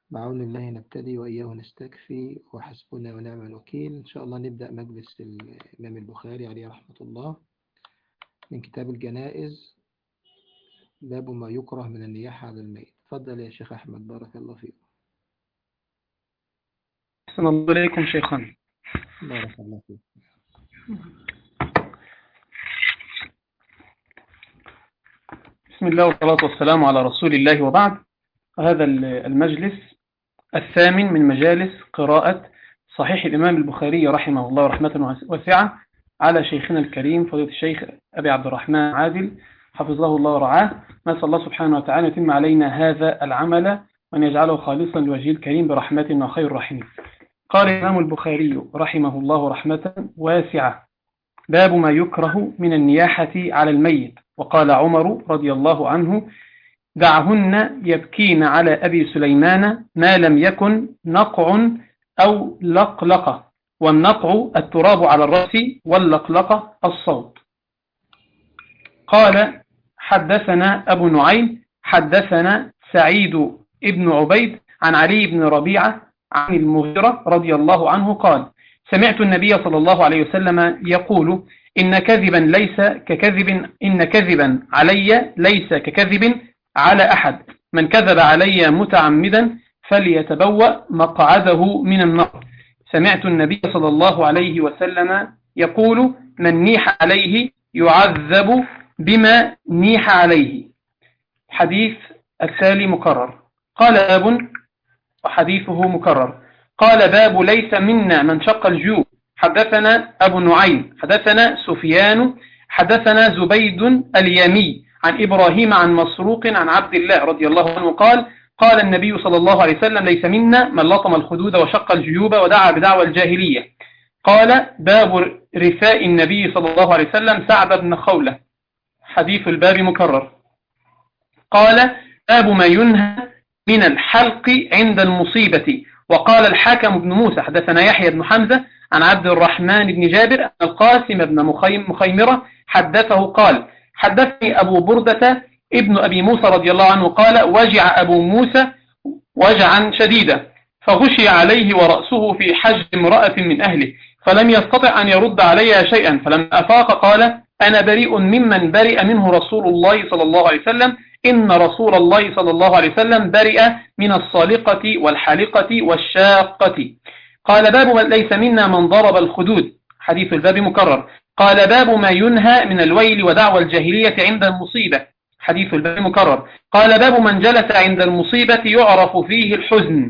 بعون الله نبتدي وإياه نستكفي وحسبنا ونعم الوكيل. إن شاء الله نبدأ مجلس الإمام البخاري عليه رحمة الله من كتاب الجنائز، باب ما يكره من النياحة على الميت. تفضل يا شيخ أحمد، بارك الله فيك. أحسن الله إليكم شيخنا. بارك الله فيك. بسم الله والصلاة والسلام على رسول الله، وبعد. هذا المجلس الثامن من مجالس قراءة صحيح الإمام البخاري رحمه الله رحمة واسعة على شيخنا الكريم فضيلة الشيخ أبي عبد الرحمن عادل حفظه الله ورعاه. نسأل الله سبحانه وتعالى يتم علينا هذا العمل وأن يجعله خالصا لوجهه الكريم برحمته وخير الرحيم. قال الإمام البخاري رحمه الله رحمة واسعة: باب ما يكره من النياحة على الميت. وقال عمر رضي الله عنه: دعهن يبكين على أبي سليمان ما لم يكن نقع أو لقلقة، والنقع التراب على الرأس، واللقلقة الصوت. قال: حدثنا أبو نعيم حدثنا سعيد ابن عبيد عن علي بن ربيعة عن المغيرة رضي الله عنه قال: سمعت النبي صلى الله عليه وسلم يقول: إن كذبا علي ليس ككذب على أحد، من كذب علي متعمدا فليتبوأ مقعده من النار. سمعت النبي صلى الله عليه وسلم يقول: من نيح عليه يعذب بما نيح عليه. حديث التالي مكرر. قال باب، وحديثه مكرر. قال: باب ليس منا من شق الجيوب. حدثنا أبو نعيم حدثنا سفيان حدثنا زبيد اليامي عن إبراهيم عن مسروق عن عبد الله رضي الله عنه قال: قال النبي صلى الله عليه وسلم: ليس منا من لطم الخدود وشق الجيوب ودعا بدعوى الجاهلية. قال: باب رثاء النبي صلى الله عليه وسلم سعد بن خولة. حديث الباب مكرر. قال: باب ما ينهى من الحلق عند المصيبة. وقال الحاكم بن موسى حدثنا يحيى بن حمزة عن عبد الرحمن بن جابر أن القاسم بن مخيمرة حدثه قال: حدثني أبو بردة ابن أبي موسى رضي الله عنه قال: وجع أبو موسى وجعا شديدا، فغشي عليه ورأسه في حج امرأة من أهله، فلم يستطع أن يرد عليها شيئا، فلما أفاق قال: أنا بريء ممن برئ منه رسول الله صلى الله عليه وسلم، إن رسول الله صلى الله عليه وسلم برئ من الصالقة والحالقة والشاقة. قال: باب ليس منا من ضرب الخدود. حديث الباب مكرر. قال: باب ما ينهى من الويل ودعوى الجاهلية عند المصيبة. حديث الباب مكرر. قال: باب من جلس عند المصيبة يعرف فيه الحزن.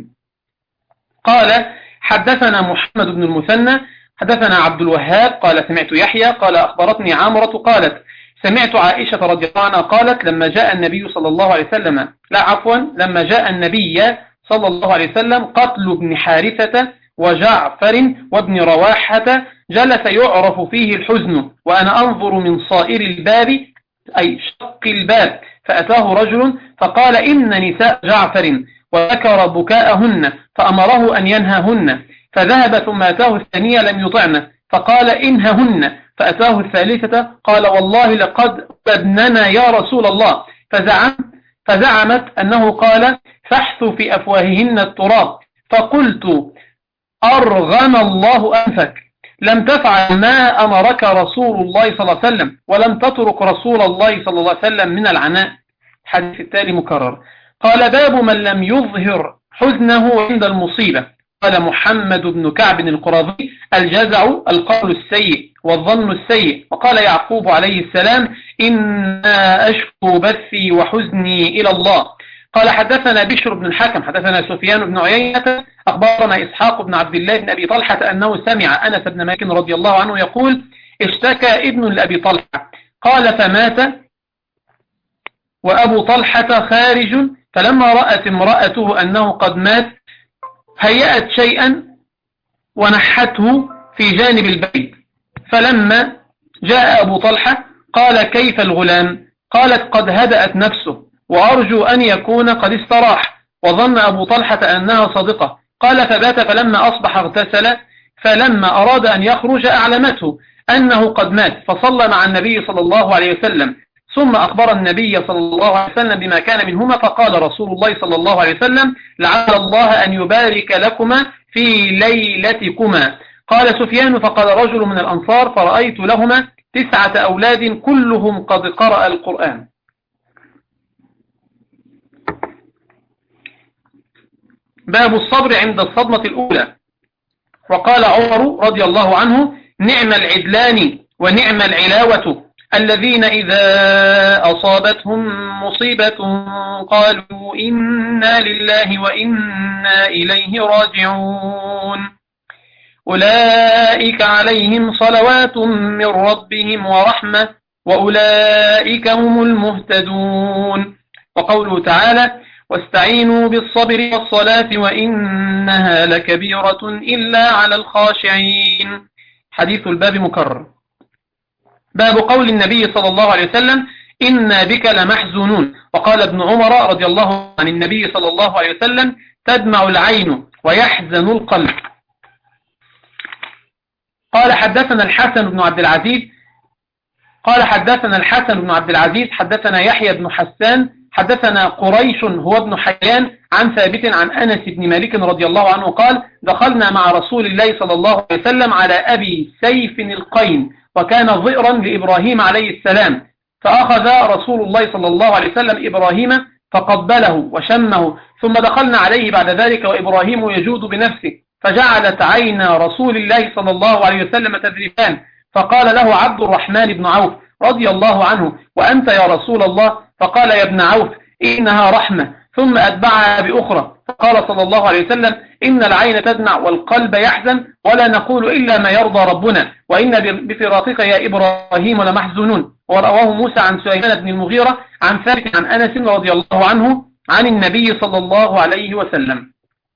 قال: حدثنا محمد بن المثنى حدثنا عبد الوهاب قال: سمعت يحيى قال: أخبرتني عامرة قالت: سمعت عائشة رضي الله عنها قالت: لما جاء النبي صلى الله عليه وسلم لما جاء النبي صلى الله عليه وسلم قتل ابن حارثة وجعفر وابن رواحة جلس يعرف فيه الحزن، وأنا أنظر من صائر الباب أي شق الباب، فأتاه رجل فقال: إن نساء جعفر، وذكر بكاءهن فأمره أن ينههن، فذهب ثم أتاه الثانية لم يطعنه فقال: إنههن، فأتاه الثالثة قال: والله لقد بدننا يا رسول الله، فزعمت أنه قال: فاحث في أفواههن التراب، فقلت: أرغم الله أنفك، لم تفعل ما أمرك رسول الله صلى الله عليه وسلم، ولم تترك رسول الله صلى الله عليه وسلم من العناء. حديث التالي مكرر. قال: باب من لم يظهر حزنه عند المصيبة. قال محمد بن كعب القرظي: الجزع القول السيء والظن السيء. وقال يعقوب عليه السلام: إنا أشكو بثي وحزني إلى الله. قال: حدثنا بشر بن الحكم حدثنا سفيان بن عيينة أخبرنا إسحاق بن عبد الله بن أبي طلحة أنه سمع أنس بن مالك رضي الله عنه يقول: اشتكى ابن لأبي طلحة، قال: فمات وأبو طلحة خارج، فلما رأت امرأته أنه قد مات هيأت شيئا ونحته في جانب البيت، فلما جاء أبو طلحة قال: كيف الغلام؟ قالت: قد هدأت نفسه، وأرجو أن يكون قد استراح. وظن أبو طلحة أنها صادقة. قال: فبات، فلما أصبح اغتسل، فلما أراد أن يخرج أعلمته أنه قد مات، فصلى مع النبي صلى الله عليه وسلم، ثم أخبر النبي صلى الله عليه وسلم بما كان منهما، فقال رسول الله صلى الله عليه وسلم: لعل الله أن يبارك لكما في ليلتكما. قال سفيان: فقال رجل من الأنصار: فرأيت لهما 9 أولاد كلهم قد قرأ القرآن. باب الصبر عند الصدمة الأولى. وقال عمر رضي الله عنه: نعم العدلان ونعم العلاوة الذين إذا أصابتهم مصيبة قالوا إنا لله وإنا إليه راجعون أولئك عليهم صلوات من ربهم ورحمة وأولئك هم المهتدون. وقوله تعالى: واستعينوا بالصبر والصلاة وإنها لكبيرة إلا على الخاشعين. حديث الباب مكرر. باب قول النبي صلى الله عليه وسلم: إنا بك لمحزونون. وقال ابن عمر رضي الله عن النبي صلى الله عليه وسلم: تدمع العين ويحزن القلب. قال حدثنا الحسن بن عبد العزيز حدثنا يحيى بن حسان حدثنا قريش هو ابن حيان عن ثابت عن أنس بن مالك رضي الله عنه قال: دخلنا مع رسول الله صلى الله عليه وسلم على أبي سيف القين، وكان ظئرا لإبراهيم عليه السلام، فأخذ رسول الله صلى الله عليه وسلم إبراهيم فقبله وشمه، ثم دخلنا عليه بعد ذلك وإبراهيم يجود بنفسه، فجعلت عين رسول الله صلى الله عليه وسلم تذرفان، فقال له عبد الرحمن بن عوف رضي الله عنه: وأنت يا رسول الله؟ فقال: يا ابن عوف إنها رحمة، ثم أتبعها بأخرى، فقال صلى الله عليه وسلم: إن العين تدمع والقلب يحزن، ولا نقول إلا ما يرضى ربنا، وإن بفراقك يا إبراهيم لمحزونون. ورواه موسى عن سليمان بن المغيرة عن ثابت عن أنس رضي الله عنه عن النبي صلى الله عليه وسلم.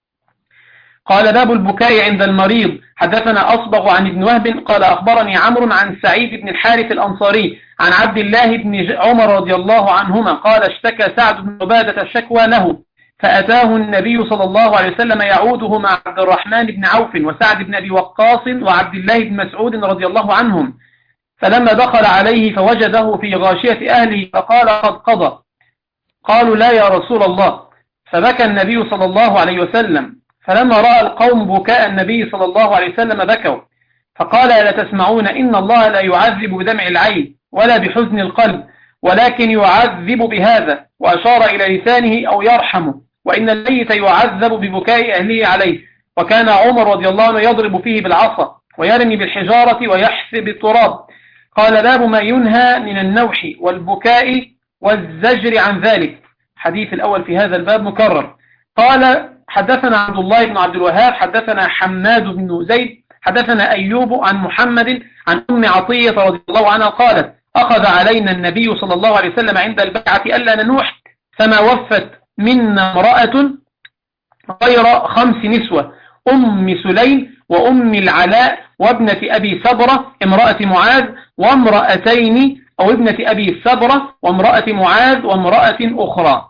قال: باب البكاء عند المريض. حدثنا أصبغ عن ابن وهب قال: أخبرني عمرو عن سعيد بن الحارث الأنصاري عن عبد الله بن عمر رضي الله عنهما قال: اشتكى سعد بن عبادة الشكوى له، فأتاه النبي صلى الله عليه وسلم يعوده مع عبد الرحمن بن عوف وسعد بن أبي وقاص وعبد الله بن مسعود رضي الله عنهم، فلما دخل عليه فوجده في غاشية أهله فقال: قد قضى. قالوا: لا يا رسول الله. فبكى النبي صلى الله عليه وسلم، فلما رأى القوم بكاء النبي صلى الله عليه وسلم بكوا، فقال: ألا تسمعون إن الله لا يعذب بدمع العين ولا بحزن القلب، ولكن يعذب بهذا، وأشار إلى لسانه أو يرحمه، وإن الميت يعذب ببكاء أهله عليه. وكان عمر رضي الله عنه يضرب فيه بالعصا ويرمي بالحجارة ويحسب التراب. قال: باب ما ينهى من النوح والبكاء والزجر عن ذلك. حديث الأول في هذا الباب مكرر. قال: حدثنا عبد الله بن عبد الوهاب حدثنا حماد بن زيد حدثنا أيوب عن محمد عن أم عطية رضي الله عنها قالت: أخذ علينا النبي صلى الله عليه وسلم عند البيعة ألا ننوح، فما وفت منا امرأة غير 5 نسوة: أم سليم وأم العلاء وابنة أبي سبرة امرأة معاذ، وامرأتين أو ابنة أبي سبرة وامرأة معاذ وامرأة أخرى.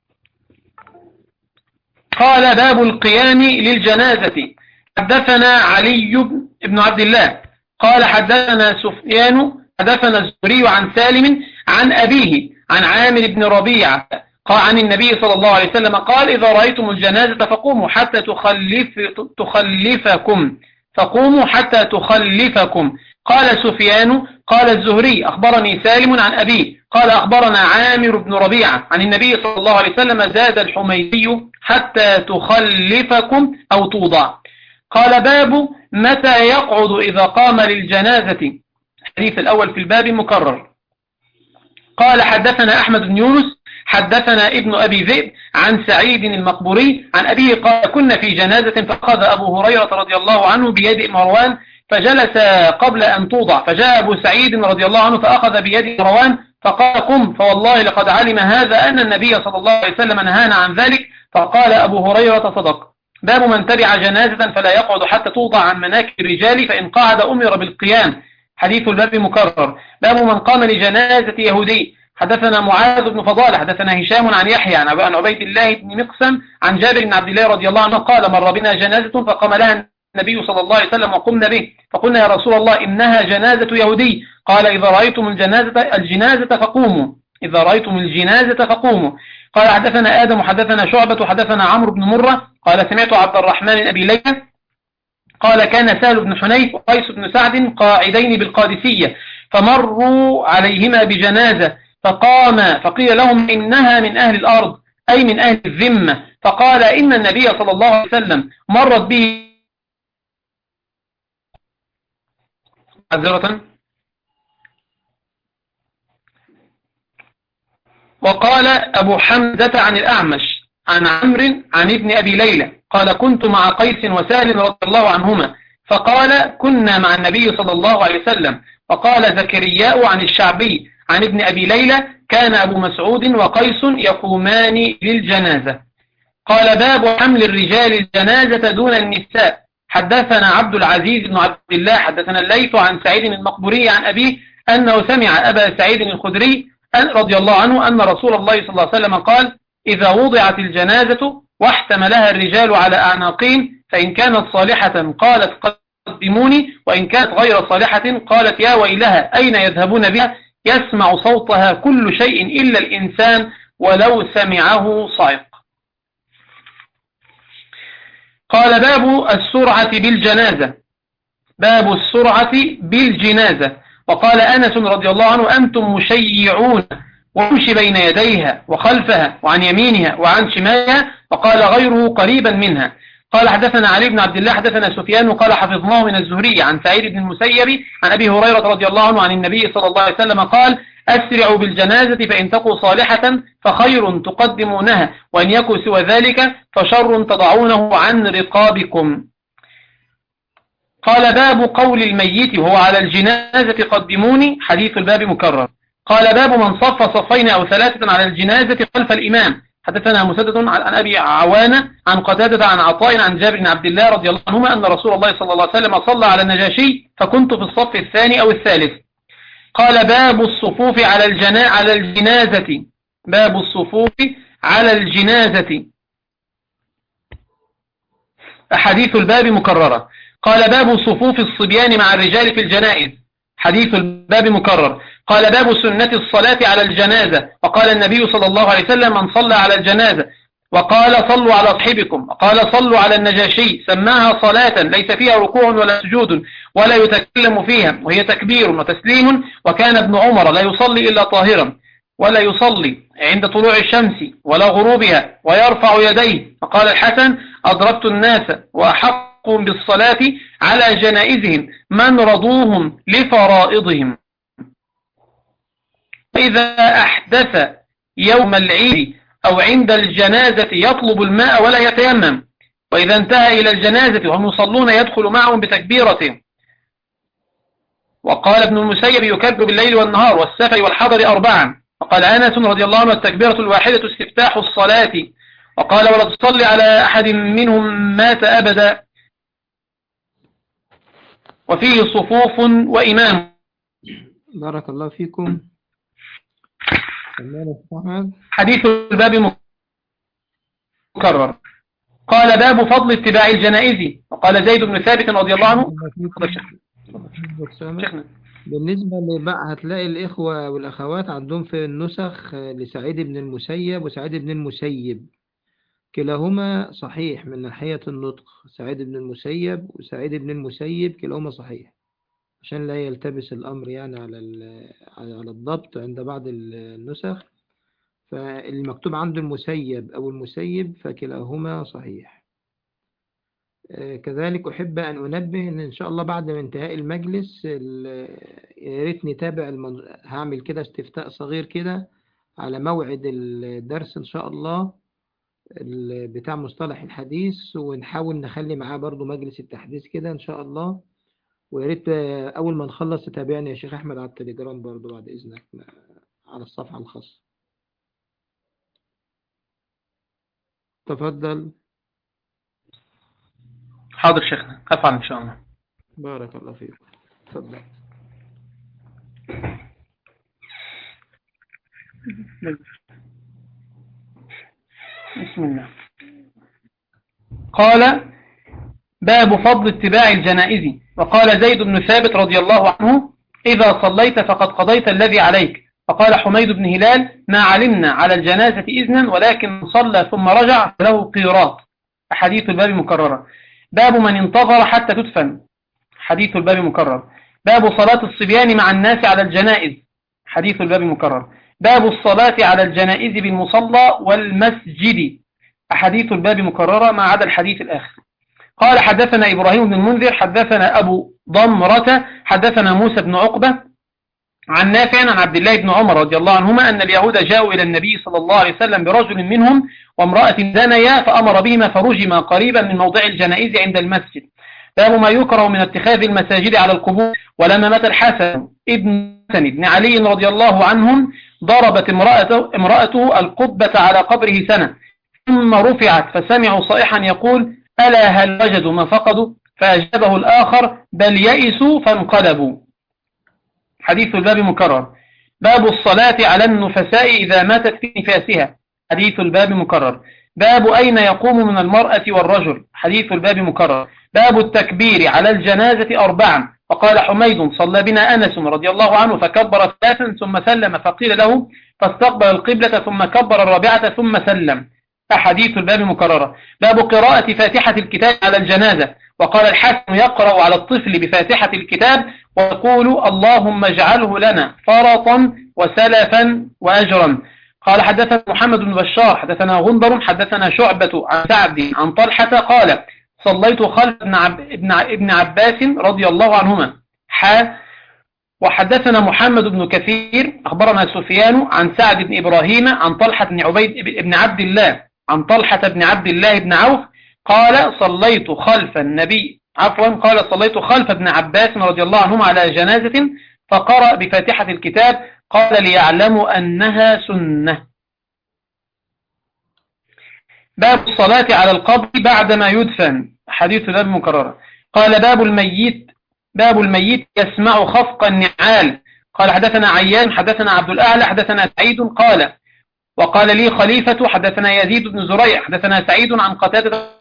قال: باب القيام للجنازة. حدثنا علي بن عبد الله قال: حدثنا سفيان حدثنا الزهري عن سالم عن أبيه عن عامر بن ربيعة قال عن النبي صلى الله عليه وسلم قال: إذا رأيتم الجنازة فقوموا حتى تخلفكم. قال سفيان: قال الزهري: أخبرني سالم عن أبيه قال: أخبرنا عامر بن ربيعة عن النبي صلى الله عليه وسلم زاد الحميدي: حتى تخلفكم أو توضع. قال: باب متى يقعد إذا قام للجنازة. الحديث الأول في الباب مكرر. قال: حدثنا أحمد بن يونس حدثنا ابن أبي ذئب عن سعيد المقبوري عن أبيه قال: كنا في جنازة فأخذ أبو هريرة رضي الله عنه بيد مروان فجلس قبل أن توضع، فجاء أبو سعيد رضي الله عنه فأخذ بيد مروان فقال: قم، فوالله لقد علم هذا أن النبي صلى الله عليه وسلم نهانا عن ذلك. فقال أبو هريرة: صدق. باب من تبع جنازة فلا يقعد حتى توضع عن مناكب الرجال، فإن قعد أمر بالقيام. حديث الباب مكرر. باب من قام لجنازة يهودي. حدثنا معاذ بن فضالة حدثنا هشام عن يحيى عن عبيد الله بن مقسم عن جابر بن عبد الله رضي الله عنه قال: مر بنا جنازة فقام لها النبي صلى الله عليه وسلم وقمنا به، فقلنا: يا رسول الله إنها جنازة يهودي. قال: إذا رأيتم الجنازة فقوموا. إذا رأيتم الجنازة فقوموا. قال حدثنا آدم وحدثنا شعبة وحدثنا عمرو بن مرة قال سمعت عبد الرحمن بن أبي ليلى قال كان سهل بن حنيف وقيس بن سعد قاعدين بالقادسية فمروا عليهما بجنازة فقيل لهم إنها من أهل الأرض أي من أهل الذمة، فقال إن النبي صلى الله عليه وسلم مرت به عذرة. وقال أبو حمزة عن الأعمش عن عمرو عن ابن أبي ليلى قال كنت مع قيس وسهل رضي الله عنهما فقال كنا مع النبي صلى الله عليه وسلم. فقال زكرياء عن الشعبي عن ابن أبي ليلى كان أبو مسعود وقيس يقومان للجنازة. قال باب حمل الرجال الجنازة دون النساء. حدثنا عبد العزيز بن عبد الله حدثنا الليث عن سعيد المقبوري عن أبيه أنه سمع أبا سعيد الخدري رضي الله عنه أن رسول الله صلى الله عليه وسلم قال إذا وضعت الجنازة واحتملها الرجال على أعناقين فإن كانت صالحة قالت قدموني وإن كانت غير صالحة قالت يا ويلها أين يذهبون بها يسمع صوتها كل شيء إلا الإنسان ولو سمعه صائق. قال باب السرعة بالجنازة. باب السرعة بالجنازة. وقال أنس رضي الله عنه أنتم مشيعون وامشي بين يديها وخلفها وعن يمينها وعن شمالها وقال غيره قريبا منها. قال حدثنا علي بن عبد الله حدثنا سفيان وقال حفظناه من الزهري عن سعيد بن المسيب عن أبي هريرة رضي الله عنه عن النبي صلى الله عليه وسلم قال أسرعوا بالجنازة فإن تكو صالحة فخير تقدمونها وإن يكو سوى ذلك فشر تضعونه عن رقابكم. قال باب قول الميت وهو على الجنازة قدموني حديث الباب مكرر. قال باب من صف صفين أو ثلاثة على الجنازة خلف الإمام. حدثنا مسدد عن أبي عوانة عن قتادة عن عطاء عن جابر بن عبد الله رضي الله عنهما أن رسول الله صلى الله عليه وسلم صلى على النجاشي فكنت في الصف الثاني أو الثالث. قال باب الصفوف على الجنازة. باب الصفوف على الجنازة أحاديث الباب مكررة. قال باب صفوف الصبيان مع الرجال في الجنائز حديث الباب مكرر. قال باب سنة الصلاة على الجنازة. وقال النبي صلى الله عليه وسلم من صلى على الجنازة وقال صلوا على صحبكم وقال صلوا على النجاشي سماها صلاة ليس فيها ركوع ولا سجود ولا يتكلم فيها وهي تكبير وتسليم وكان ابن عمر لا يصلي إلا طاهرا ولا يصلي عند طلوع الشمس ولا غروبها ويرفع يديه. فقال الحسن أدركت الناس وأحق بالصلاة على جنائزهم من رضوهم لفرائضهم. إذا أحدث يوم العيد أو عند الجنازة يطلب الماء ولا يتيمم وإذا انتهى إلى الجنازة وهم يصلون يدخل معهم بتكبيرة. وقال ابن المسيب يكبر بالليل والنهار والسفر والحضر 4. وقال أنس رضي الله عنه التكبيرة الواحدة استفتاح الصلاة. وقال ولا تصلي على أحد منهم مات أبدا. وفيه صفوف وإمام. بارك الله فيكم. حديث الباب مكرر. قال باب فضل اتباع الجنائز. وقال زيد بن ثابت رضي الله عنه بالنسبة لبقى هتلاقي الإخوة والأخوات عندهم في النسخ لسعيد بن المسيب وسعيد بن المسيب كلاهما صحيح من ناحية النطق. سعيد بن المسيب وسعيد بن المسيب كلاهما صحيح عشان لا يلتبس الأمر يعني على الضبط عند بعض النسخ. فالمكتوب عنده المسيب أو المسيب فكلاهما صحيح. كذلك أحب أن أنبه إن شاء الله بعد انتهاء المجلس يا ريت نتابع هعمل كده استفتاء صغير كده على موعد الدرس إن شاء الله بتاع مصطلح الحديث ونحاول نخلي معاه برضو مجلس التحديث كده إن شاء الله. ويا ريت أول ما نخلص تتابعني يا شيخ أحمد على التليجرام برضو بعد إذنك على الصفحة الخاصة. تفضل. حاضر شيخنا أفعل إن شاء الله. بارك الله فيك. تفضل. بسم الله. قال باب فضل اتباع الجنائز. وقال زيد بن ثابت رضي الله عنه إذا صليت فقد قضيت الذي عليك. فقال حميد بن هلال: ما علمنا على الجنازة إذنا، ولكن صلى ثم رجع له قيراط. حديث الباب مكررة. باب من انتظر حتى تدفن. حديث الباب مكرر. باب صلاة الصبيان مع الناس على الجنائز. حديث الباب مكرر. باب الصلاة على الجنائز بالمصلى والمسجد. أحاديث الباب مكررة ما عدا الحديث الآخر. قال: حدثنا إبراهيم بن المنذر حدثنا أبو ضمرة حدثنا موسى بن عقبة عن نافع عن عبد الله بن عمر رضي الله عنهما أن اليهود جاءوا إلى النبي صلى الله عليه وسلم برجل منهم وامرأة زنيا فأمر بهما فرجما قريبا من موضع الجنائز عند المسجد. باب ما يكره من اتخاذ المساجد على القبور. ولما مات الحسن ابن علي رضي الله عنهم ضربت امرأته القبة على قبره سنة، ثم رفعت فسمعوا صائحا يقول: ألا هل وجدوا ما فقدوا؟ فأجابه الآخر: بل يئسوا فانقلبوا. حديث الباب مكرر. باب الصلاة على النفساء إذا ماتت في نفاسها. حديث الباب مكرر. باب أين يقوم من المرأة والرجل. حديث الباب مكرر. باب التكبير على الجنازة 4. وقال حميد: صلى بنا أنس رضي الله عنه فكبر 3 ثم سلم، فقيل له: فاستقبل القبلة ثم كبر 4 ثم سلم. أحاديث الباب مكررة. باب قراءة فاتحة الكتاب على الجنازة. وقال الحسن: يقرأ على الطفل بفاتحة الكتاب ويقول: اللهم اجعله لنا فرطا وسلفا وأجرا. قال: حدثنا محمد بن بشار حدثنا غندر حدثنا شعبة عن سعد عن طلحة قال: صليت خلف ابن عباس رضي الله عنهما. وحدثنا محمد بن كثير أخبرنا سفيان عن سعد بن إبراهيم عن طلحة بن عبيد بن عبد الله عن طلحة بن عبد الله بن عوف قال: صليت خلف ابن عباس رضي الله عنهما على جنازة فقرأ بفاتحة الكتاب، قال: ليعلموا أنها سنة. باب الصلاة على القبر بعدما يدفن. حديث الباب مكررة. قال: باب الميت يسمع خفق النعال. قال: حدثنا عيان حدثنا عبد الأعلى حدثنا سعيد قال: وقال لي خليفة حدثنا يزيد بن زريع حدثنا سعيد عن قتادة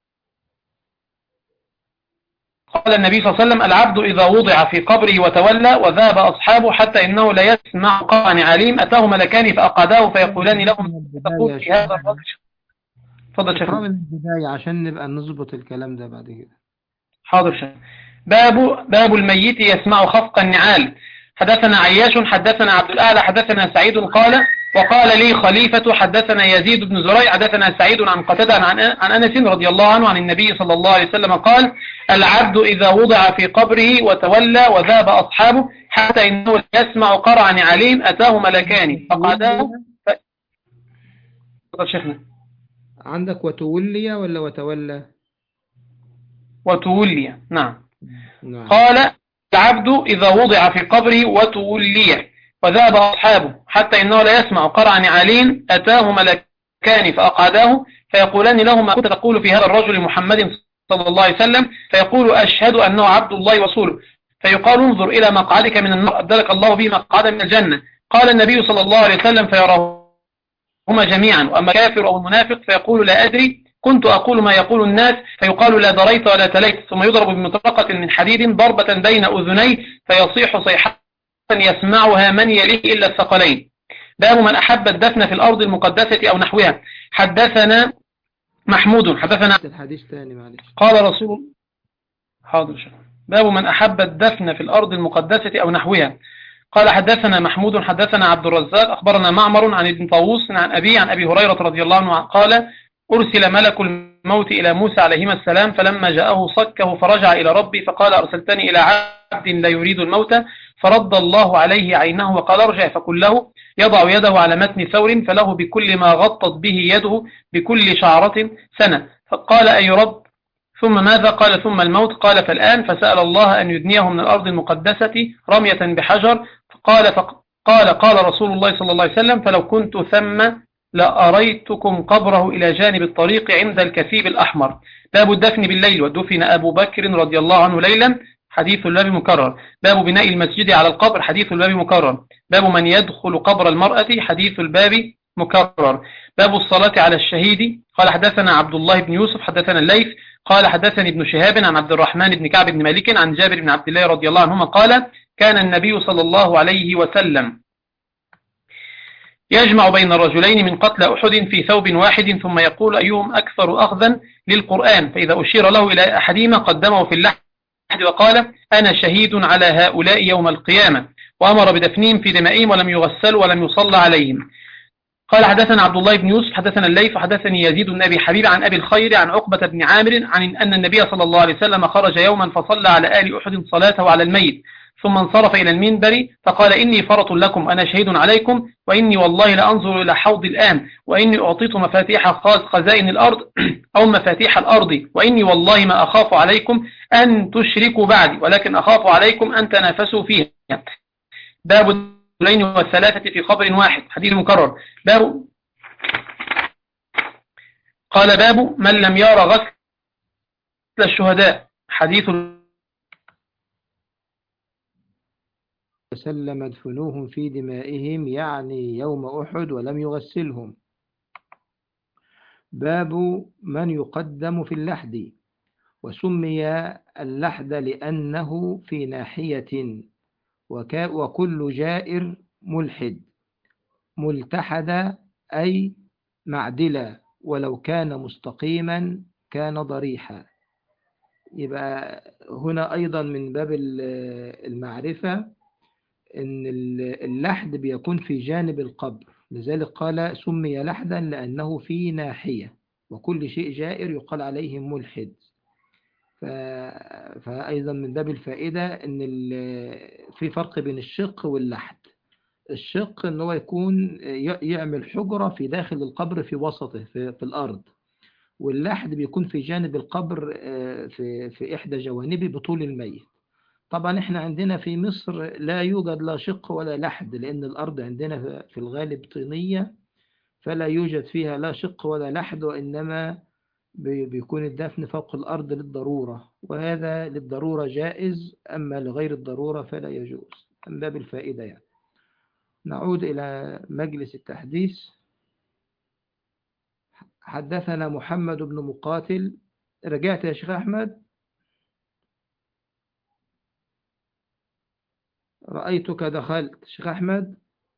قال: النبي صلى الله عليه وسلم: العبد إذا وضع في قبره وتولى وذهب أصحابه حتى إنه لا يسمع قرع عليم أتاه ملكان فأقعداه فيقولان لهم: تقول في هذا الرجل. تفضل شيخ. من البداية عشان نبقى نظبط الكلام ده بعد كده. حاضر شيخ. باب الميت يسمع خفق النعال. حدثنا عياش حدثنا عبد الأعلى حدثنا سعيد قال: وقال لي خليفة حدثنا يزيد بن زريع حدثنا سعيد عن قتادة عن أنس رضي الله عنه عن النبي صلى الله عليه وسلم قال: العبد إذا وضع في قبره وتولى وذهب أصحابه حتى إنه يسمع قرع نعالين أتاه ملكان فقعداه. شيخنا عندك وتولي ولا وتولى؟ وتولي. نعم. قال: العبد إذا وضع في قبره وتولي وذهب أصحابه حتى إنه لا يسمع قرع نعالين أتاه ملكان فأقعداه فيقولان له: ما كنت تقول في هذا الرجل محمد صلى الله عليه وسلم؟ فيقول: أشهد أنه عبد الله ورسوله. فيقال: انظر إلى مقعدك من النار أبدلك الله به مقعدا من الجنة. قال النبي صلى الله عليه وسلم: فيراهما جميعا. وأما كافر أو المنافق فيقول: لا أدري، كنت أقول ما يقول الناس. فيقال: لا دريت ولا تليت. ثم يضرب بمطرقة من حديد ضربة بين أذنيه فيصيح صيحة يسمعها من يليه إلا الثقلين. باب من أحب الدفن في الأرض المقدسة أو نحوها. حدثنا محمود حدثنا الحديث ثاني معلش. قال رسول حاضر شيخ. باب من أحب الدفن في الأرض المقدسة أو نحوها. قال: حدثنا محمود حدثنا عبد الرزاق أخبرنا معمر عن ابن طاووس عن أبي هريرة رضي الله عنه قال: أرسل ملك الموت إلى موسى عليهما السلام فلما جاءه صكه فرجع إلى ربي فقال: أرسلتني إلى عبد لا يريد الموت. فرد الله عليه عينه وقال: ارجع فقل له يضع يده على متن ثور فله بكل ما غطت به يده بكل شعرة سنة. فقال: أي رب ثم ماذا؟ قال: ثم الموت. قال: فالآن. فسأل الله أن يدنيه من الأرض المقدسة رمية بحجر. قال رسول الله صلى الله عليه وسلم: فلو كنت ثم لأريتكم قبره إلى جانب الطريق عند الكثيب الأحمر. باب الدفن بالليل. ودفن أبو بكر رضي الله عنه ليلا. حديث الباب مكرر. باب بناء المسجد على القبر. حديث الباب مكرر. باب من يدخل قبر المرأة. حديث الباب مكرر. باب الصلاة على الشهيد. قال: حدثنا عبد الله بن يوسف حدثنا الليث قال: حدثني ابن شهاب عن عبد الرحمن بن كعب بن مالك عن جابر بن عبد الله رضي الله عنهما قال: كان النبي صلى الله عليه وسلم يجمع بين الرجلين من قتل أحد في ثوب واحد ثم يقول أيهم أكثر أخذا للقرآن، فإذا أشير له إلى أحدهما قدمه في اللحد وقال أنا شهيد على هؤلاء يوم القيامة، وأمر بدفنهم في دمائهم ولم يغسلوا ولم يصلى عليهم. قال حدثنا عبد الله بن يوسف حدثنا الليث حدثني يزيد بن أبي حبيب عن أبي الخير عن عقبة بن عامر عن أن النبي صلى الله عليه وسلم خرج يوما فصلى على آل أحد صلاته على الميت، ثم انصرف إلى المنبر فقال إني فرط لكم أنا شهيد عليكم، وإني والله لأنظر إلى حوض الآن، وإني أعطيت مفاتيح خزائن الأرض أو مفاتيح الأرض، وإني والله ما أخاف عليكم أن تشركوا بعدي، ولكن أخاف عليكم أن تنافسوا فيها. باب الرجلين والثلاثة في خبر واحد، حديث مكرر. قال باب من لم يرى غسل الشهداء، حديث وسلم دفنوهم في دمائهم يعني يوم أحد ولم يغسلهم. باب من يقدم في اللحد، وسمي اللحد لأنه في ناحية، وكل جائر ملحد، ملتحد أي معدلا، ولو كان مستقيما كان ضريحا. يبقى هنا أيضا من باب المعرفة إن اللحد بيكون في جانب القبر، لذلك قال سمي لحدا لأنه في ناحية، وكل شيء جائر يقال عليه ملحد. فأيضا من باب الفائدة إن في فرق بين الشق واللحد. الشق إن هو يكون يعمل حجرة في داخل القبر في وسطه في الأرض، واللحد بيكون في جانب القبر في إحدى جوانبه بطول الميت. طبعا احنا عندنا في مصر لا يوجد لا شق ولا لحد، لأن الأرض عندنا في الغالب طينية، فلا يوجد فيها لا شق ولا لحد، وإنما بيكون الدفن فوق الأرض للضرورة، وهذا للضرورة جائز، أما لغير الضرورة فلا يجوز، من باب الفائدة يعني. نعود إلى مجلس التحديث. حدثنا محمد بن مقاتل. رجعت يا شيخ أحمد؟ رأيتك دخلت شيخ أحمد.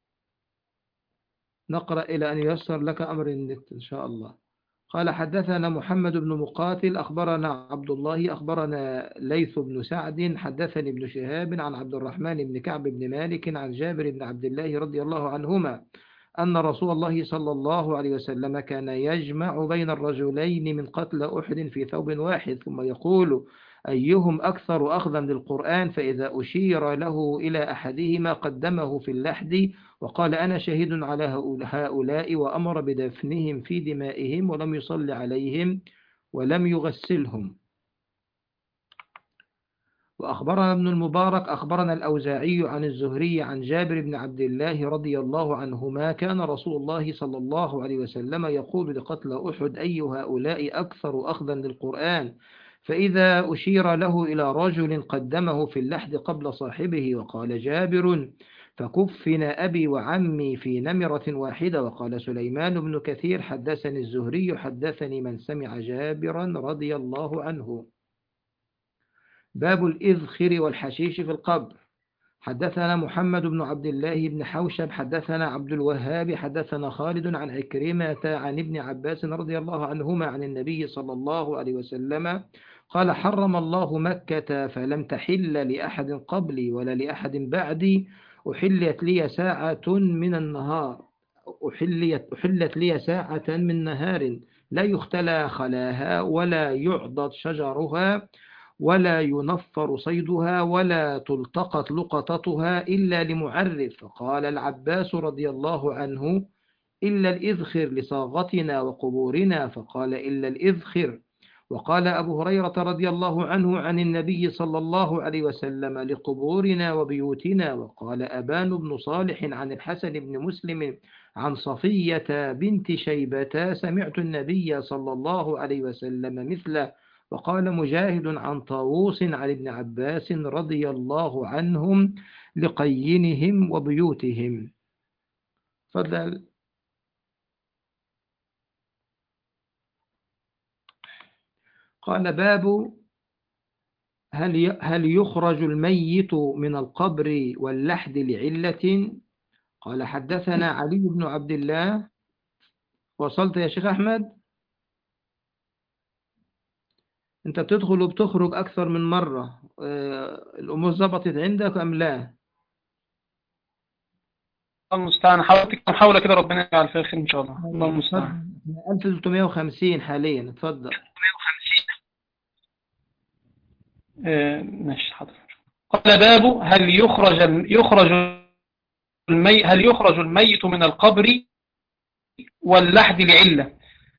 نقرأ إلى أن ييسر لك أمر النت إن شاء الله. قال حدثنا محمد بن مقاتل أخبرنا عبد الله أخبرنا ليث بن سعد حدثني ابن شهاب عن عبد الرحمن بن كعب بن مالك عن جابر بن عبد الله رضي الله عنهما أن رسول الله صلى الله عليه وسلم كان يجمع بين الرجلين من قتل أحد في ثوب واحد، ثم يقول أيهم أكثر أخذا للقرآن، فإذا أشير له إلى أحدهما قدمه في اللحد وقال أنا شهيد على هؤلاء، وأمر بدفنهم في دمائهم ولم يصل عليهم ولم يغسلهم. وأخبرنا ابن المبارك أخبرنا الأوزاعي عن الزهري عن جابر بن عبد الله رضي الله عنهما كان رسول الله صلى الله عليه وسلم يقول لقتل أحد أي هؤلاء أكثر أخذا للقرآن، فإذا أشير له إلى رجل قدمه في اللحد قبل صاحبه. وقال جابر فكفن أبي وعمي في نمرة واحدة. وقال سليمان بن كثير حدثني الزهري حدثني من سمع جابرا رضي الله عنه. باب الإذخر والحشيش في القبر. حدثنا محمد بن عبد الله بن حوشب حدثنا عبد الوهاب حدثنا خالد عن عكرمة عن ابن عباس رضي الله عنهما عن النبي صلى الله عليه وسلم قال حرم الله مكة فلم تحل لأحد قبلي ولا لأحد بعدي، أحلت لي ساعة من النهار، أحلت لي ساعة من نهار لا يختلى خلاها ولا يعضد شجرها ولا ينفر صيدها ولا تلتقط لقطتها إلا لمعرف. فقال العباس رضي الله عنه إلا الإذخر لصاغتنا وقبورنا، فقال إلا الإذخر. وقال أبو هريرة رضي الله عنه عن النبي صلى الله عليه وسلم لقبورنا وبيوتنا. وقال أبان بن صالح عن الحسن بن مسلم عن صفية بنت شيبة سمعت النبي صلى الله عليه وسلم مثله. وقال مجاهد عن طاووس عن ابن عباس رضي الله عنهم لقينهم وبيوتهم. فضل. قال باب هل يخرج الميت من القبر واللحد لعلة؟ قال حدثنا علي بن عبد الله. وصلت يا شيخ أحمد؟ أنت بتدخل وبتخرج أكثر من مرة، الأمور ظبطت عندك أم لا؟ الله المستعان. حاولت كم محاولة كده، ربنا يجعل فيها خير إن شاء الله. الله المستعان. اتفضل. 1350 حاليا، اتفضل. ماشي حاضر. قال باب هل يخرج الميت من القبر واللحد لعلة.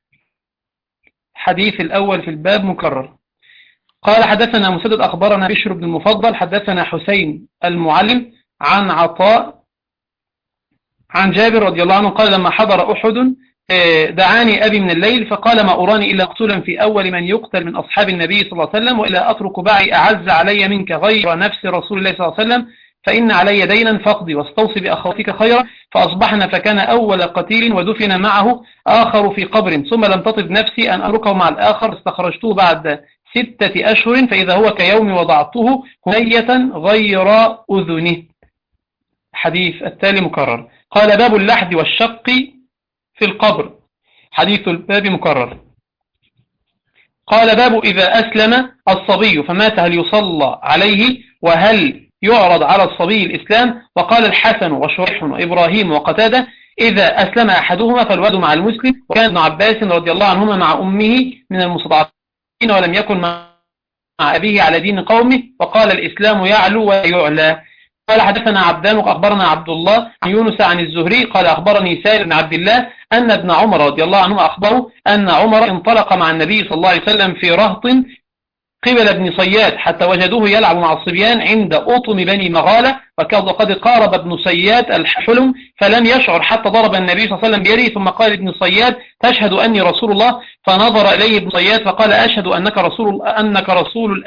حديث الأول في الباب مكرر. قال حدثنا مسدد أخبرنا بشر بن المفضل حدثنا حسين المعلم عن عطاء عن جابر رضي الله عنه قال لما حضر أحد دعاني أبي من الليل فقال ما أراني إلا مقتولا في أول من يقتل من أصحاب النبي صلى الله عليه وسلم، وإلا أترك بعي أعز علي منك غير نفس رسول الله صلى الله عليه وسلم، فإن علي دينا فاقضي واستوصي بأخواتك خيرا. فأصبحنا فكان أول قتيل ودفن معه آخر في قبر، ثم لم تطب نفسي أن أتركه مع الآخر، استخرجته بعد 6 أشهر فإذا هو كيوم وضعته هنية غير أذنه. حديث التالي مكرر. قال باب اللحد والشق في القبر. حديث الباب مكرر. قال باب إذا أسلم الصبي فمات هل يصلى عليه وهل يعرض على الصبي الإسلام؟ وقال الحسن وشريح وإبراهيم وقتادة إذا أسلم أحدهما فالولد مع المسلم. وكان ابن عباس رضي الله عنهما مع أمه من المستضعفين ولم يكن مع أبيه على دين قومه، وقال الإسلام يعلو ويعلى. قال حدثنا عبدان أخبرنا عبد الله عن يونس عن الزهري قال أخبرني سالم بن عبد الله أن ابن عمر رضي الله عنه أخبره أن عمر انطلق مع النبي صلى الله عليه وسلم في رهط قبل ابن صياد حتى وجدوه يلعب مع الصبيان عند أطم بني مغالة، وقد قارب ابن صياد الحلم فلم يشعر حتى ضرب النبي صلى الله عليه وسلم بيده، ثم قال ابن صياد تشهد أني رسول الله؟ فنظر إليه ابن صياد فقال أشهد أنك رسول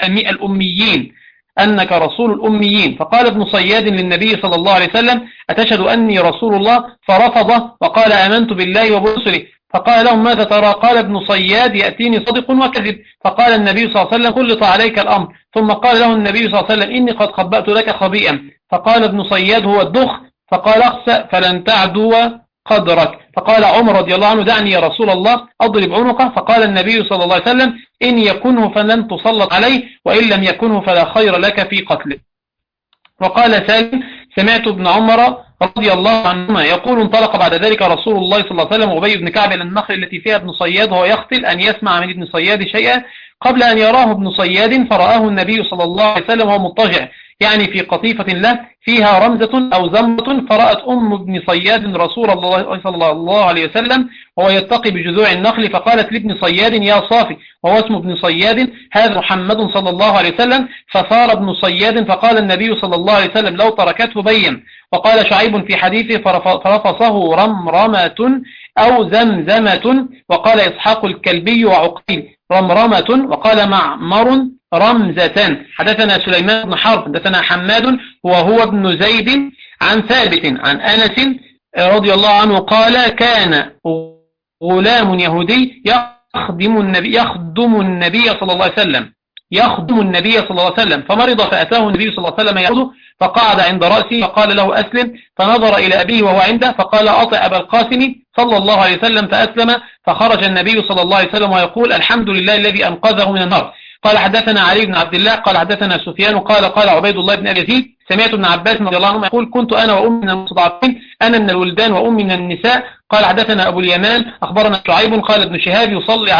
الأميين. فقال ابن صياد للنبي صلى الله عليه وسلم أتشهد أني رسول الله؟ فرفض وقال آمنت بالله وبرسله. فقال لهم ماذا ترى؟ قال ابن صياد يأتيني صدق وكذب. فقال النبي صلى الله عليه وسلم قلت عليك الأمر. ثم قال له النبي صلى الله عليه وسلم إني قد خبأت لك خبيئا. فقال ابن صياد هو الدخ. فقال اخسأ فلن تعدو قدرك. فقال عمر رضي الله عنه دعني يا رسول الله أضرب عنقه. فقال النبي صلى الله عليه وسلم إن يكنه فلن تسلط عليه، وإن لم يكنه فلا خير لك في قتله. وقال سالم سمعت ابن عمر رضي الله عنهما يقول انطلق بعد ذلك رسول الله صلى الله عليه وسلم وأبي بن كعب إلى النخل التي فيها ابن صياد وهو يختل أن يسمع من ابن صياد شيئا قبل أن يراه ابن صياد، فرآه النبي صلى الله عليه وسلم وهو مضطجع يعني في قطيفة له فيها رمزة أو زمرة، فرأت أم ابن صياد رسول الله صلى الله عليه وسلم وهو يتقي بجذوع النخل، فقالت لابن صياد يا صافي، وهو اسم ابن صياد هذا محمد صلى الله عليه وسلم. فثار ابن صياد فقال النبي صلى الله عليه وسلم لو تركته بين. وقال شعيب في حديثه فرفصه رمرمة أو زمزمة. وقال إسحاق الكلبي وعقيل رمرمة. وقال معمر رمزة. حدثنا سليمان بن حرب حدثنا حماد وهو ابن زيد عن ثابت عن أنس رضي الله عنه قال كان غلام يهودي يخدم النبي صلى الله عليه وسلم فمرض فأتاه النبي صلى الله عليه وسلم يعوده فقعد عند رأسه فقال له أسلم، فنظر إلى أبيه وهو عنده فقال أطع أبا القاسم صلى الله عليه وسلم فأسلم. فخرج النبي صلى الله عليه وسلم ويقول الحمد لله الذي أنقذه من النار. قال حدثنا علي بن عبد الله قال حدثنا سفيان قال عبيد الله بن أبي يزيد سمعت ابن عباس رضي الله عنه يقول كنت أنا وأمي من المستضعفين، أنا من الولدان وأمي من النساء. قال حدثنا أبو اليمان أخبرنا شعيب قال ابن شهاب يصلى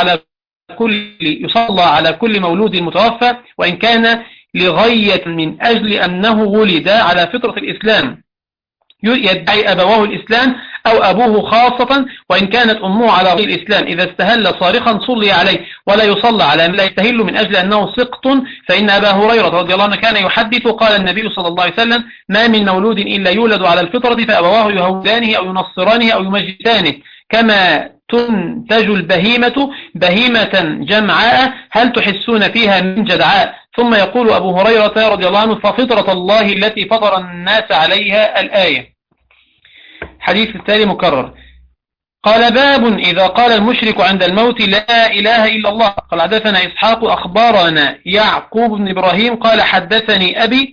على كل مولود متوفى وإن كان لغاية من أجل أنه ولد على فطرة الإسلام يدعي أبواه الإسلام أو أبوه خاصة، وإن كانت أمه على غير الإسلام إذا استهل صارخا صلي عليه ولا يصلى على من لا يستهل من أجل أنه سقط. فإن أبا هريرة رضي الله عنه كان يحدث قال النبي صلى الله عليه وسلم ما من مولود إلا يولد على الفطرة فأبواه يهودانه أو ينصرانه أو يمجسانه كما تنتج البهيمة بهيمة جمعاء هل تحسون فيها من جدعاء. ثم يقول أبو هريرة رضي الله عنه ففطرة الله التي فطر الناس عليها الآية. حديث التالي مكرر. قال باب إذا قال المشرك عند الموت لا إله إلا الله. قال حدثنا إسحاق أخبارنا يعقوب بن إبراهيم قال حدثني أبي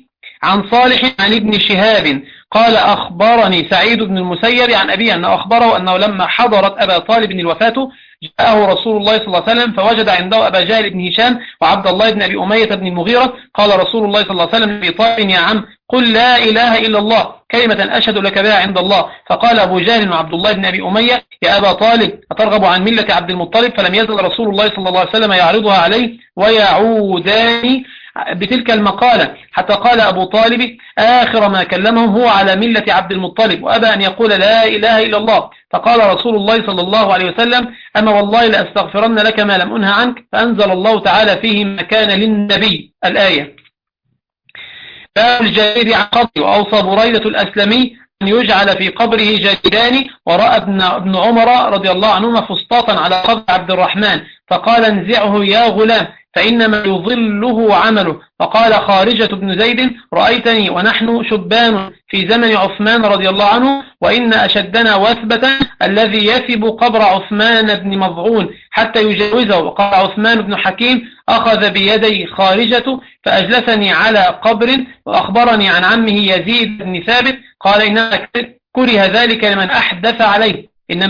عن صالح عن ابن شهاب قال أخبرني سعيد بن المسيب عن أبيه أنه أخبره أنه لما حضرت أبا طالب الوفاة جاءه رسول الله صلى الله عليه وسلم فوجد عنده أبا جهل بن هشام وعبد الله بن أبي أمية بن المغيرة. قال رسول الله صلى الله عليه وسلم لأبي طالب يا عم قل لا إله إلا الله كلمة أشهد لك بها عند الله. فقال أبو جهل وعبد الله بن أبي أمية يا أبا طالب أترغب عن ملة عبد المطلب؟ فلم يزل رسول الله صلى الله عليه وسلم يعرضها عليه ويعودان بتلك المقالة حتى قال أبو طالب آخر ما كلمهم هو على ملة عبد المطلب وأبى أن يقول لا إله إلا الله. فقال رسول الله صلى الله عليه وسلم أما والله لأستغفرن لك ما لم أنه عنك. فأنزل الله تعالى فيه ما كان للنبي الآية. باب الجديد عن قبره. وأوصى بريدة الأسلمي أن يجعل في قبره جديدان. ورأى ابن عمر رضي الله عنهما فسطاطا على قبر عبد الرحمن فقال انزعه يا غلام فإنما يظله عمله. وقال خارجة بن زيد رأيتني ونحن شبان في زمن عثمان رضي الله عنه وإن أشدنا وثبة الذي يثب قبر عثمان بن مضعون حتى يجاوزه. وقال عثمان بن حكيم أخذ بيدي خارجة فأجلسني على قبر وأخبرني عن عمه يزيد بن ثابت قال إنما كره ذلك لمن أحدث عليه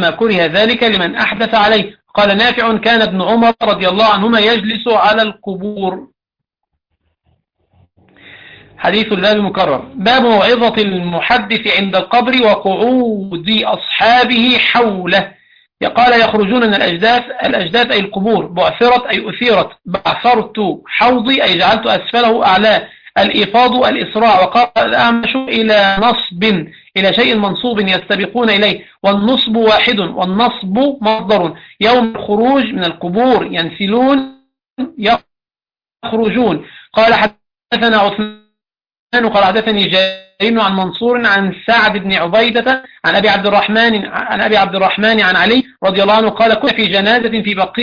قال نافع كان ابن عمر رضي الله عنهما يجلس على القبور. حديث الباب المكرر. باب موعظة المحدث عند القبر وقعود أصحابه حوله. قال يخرجون من الأجداث أي القبور. بعثرت أي أثيرت. بعثرت حوضي أي جعلت أسفله أعلاه. الإفاض الإسراع. وقال الأعمش إلى نصب إلى شيء منصوب يستبقون إليه. والنصب واحد والنصب مصدر. يوم الخروج من القبور ينسلون يخرجون. قال حدثنا عثمان قال حدثني جرير عن منصور عن سعد بن عبيدة عن أبي عبد الرحمن عن علي رضي الله عنه قال كنت في جنازة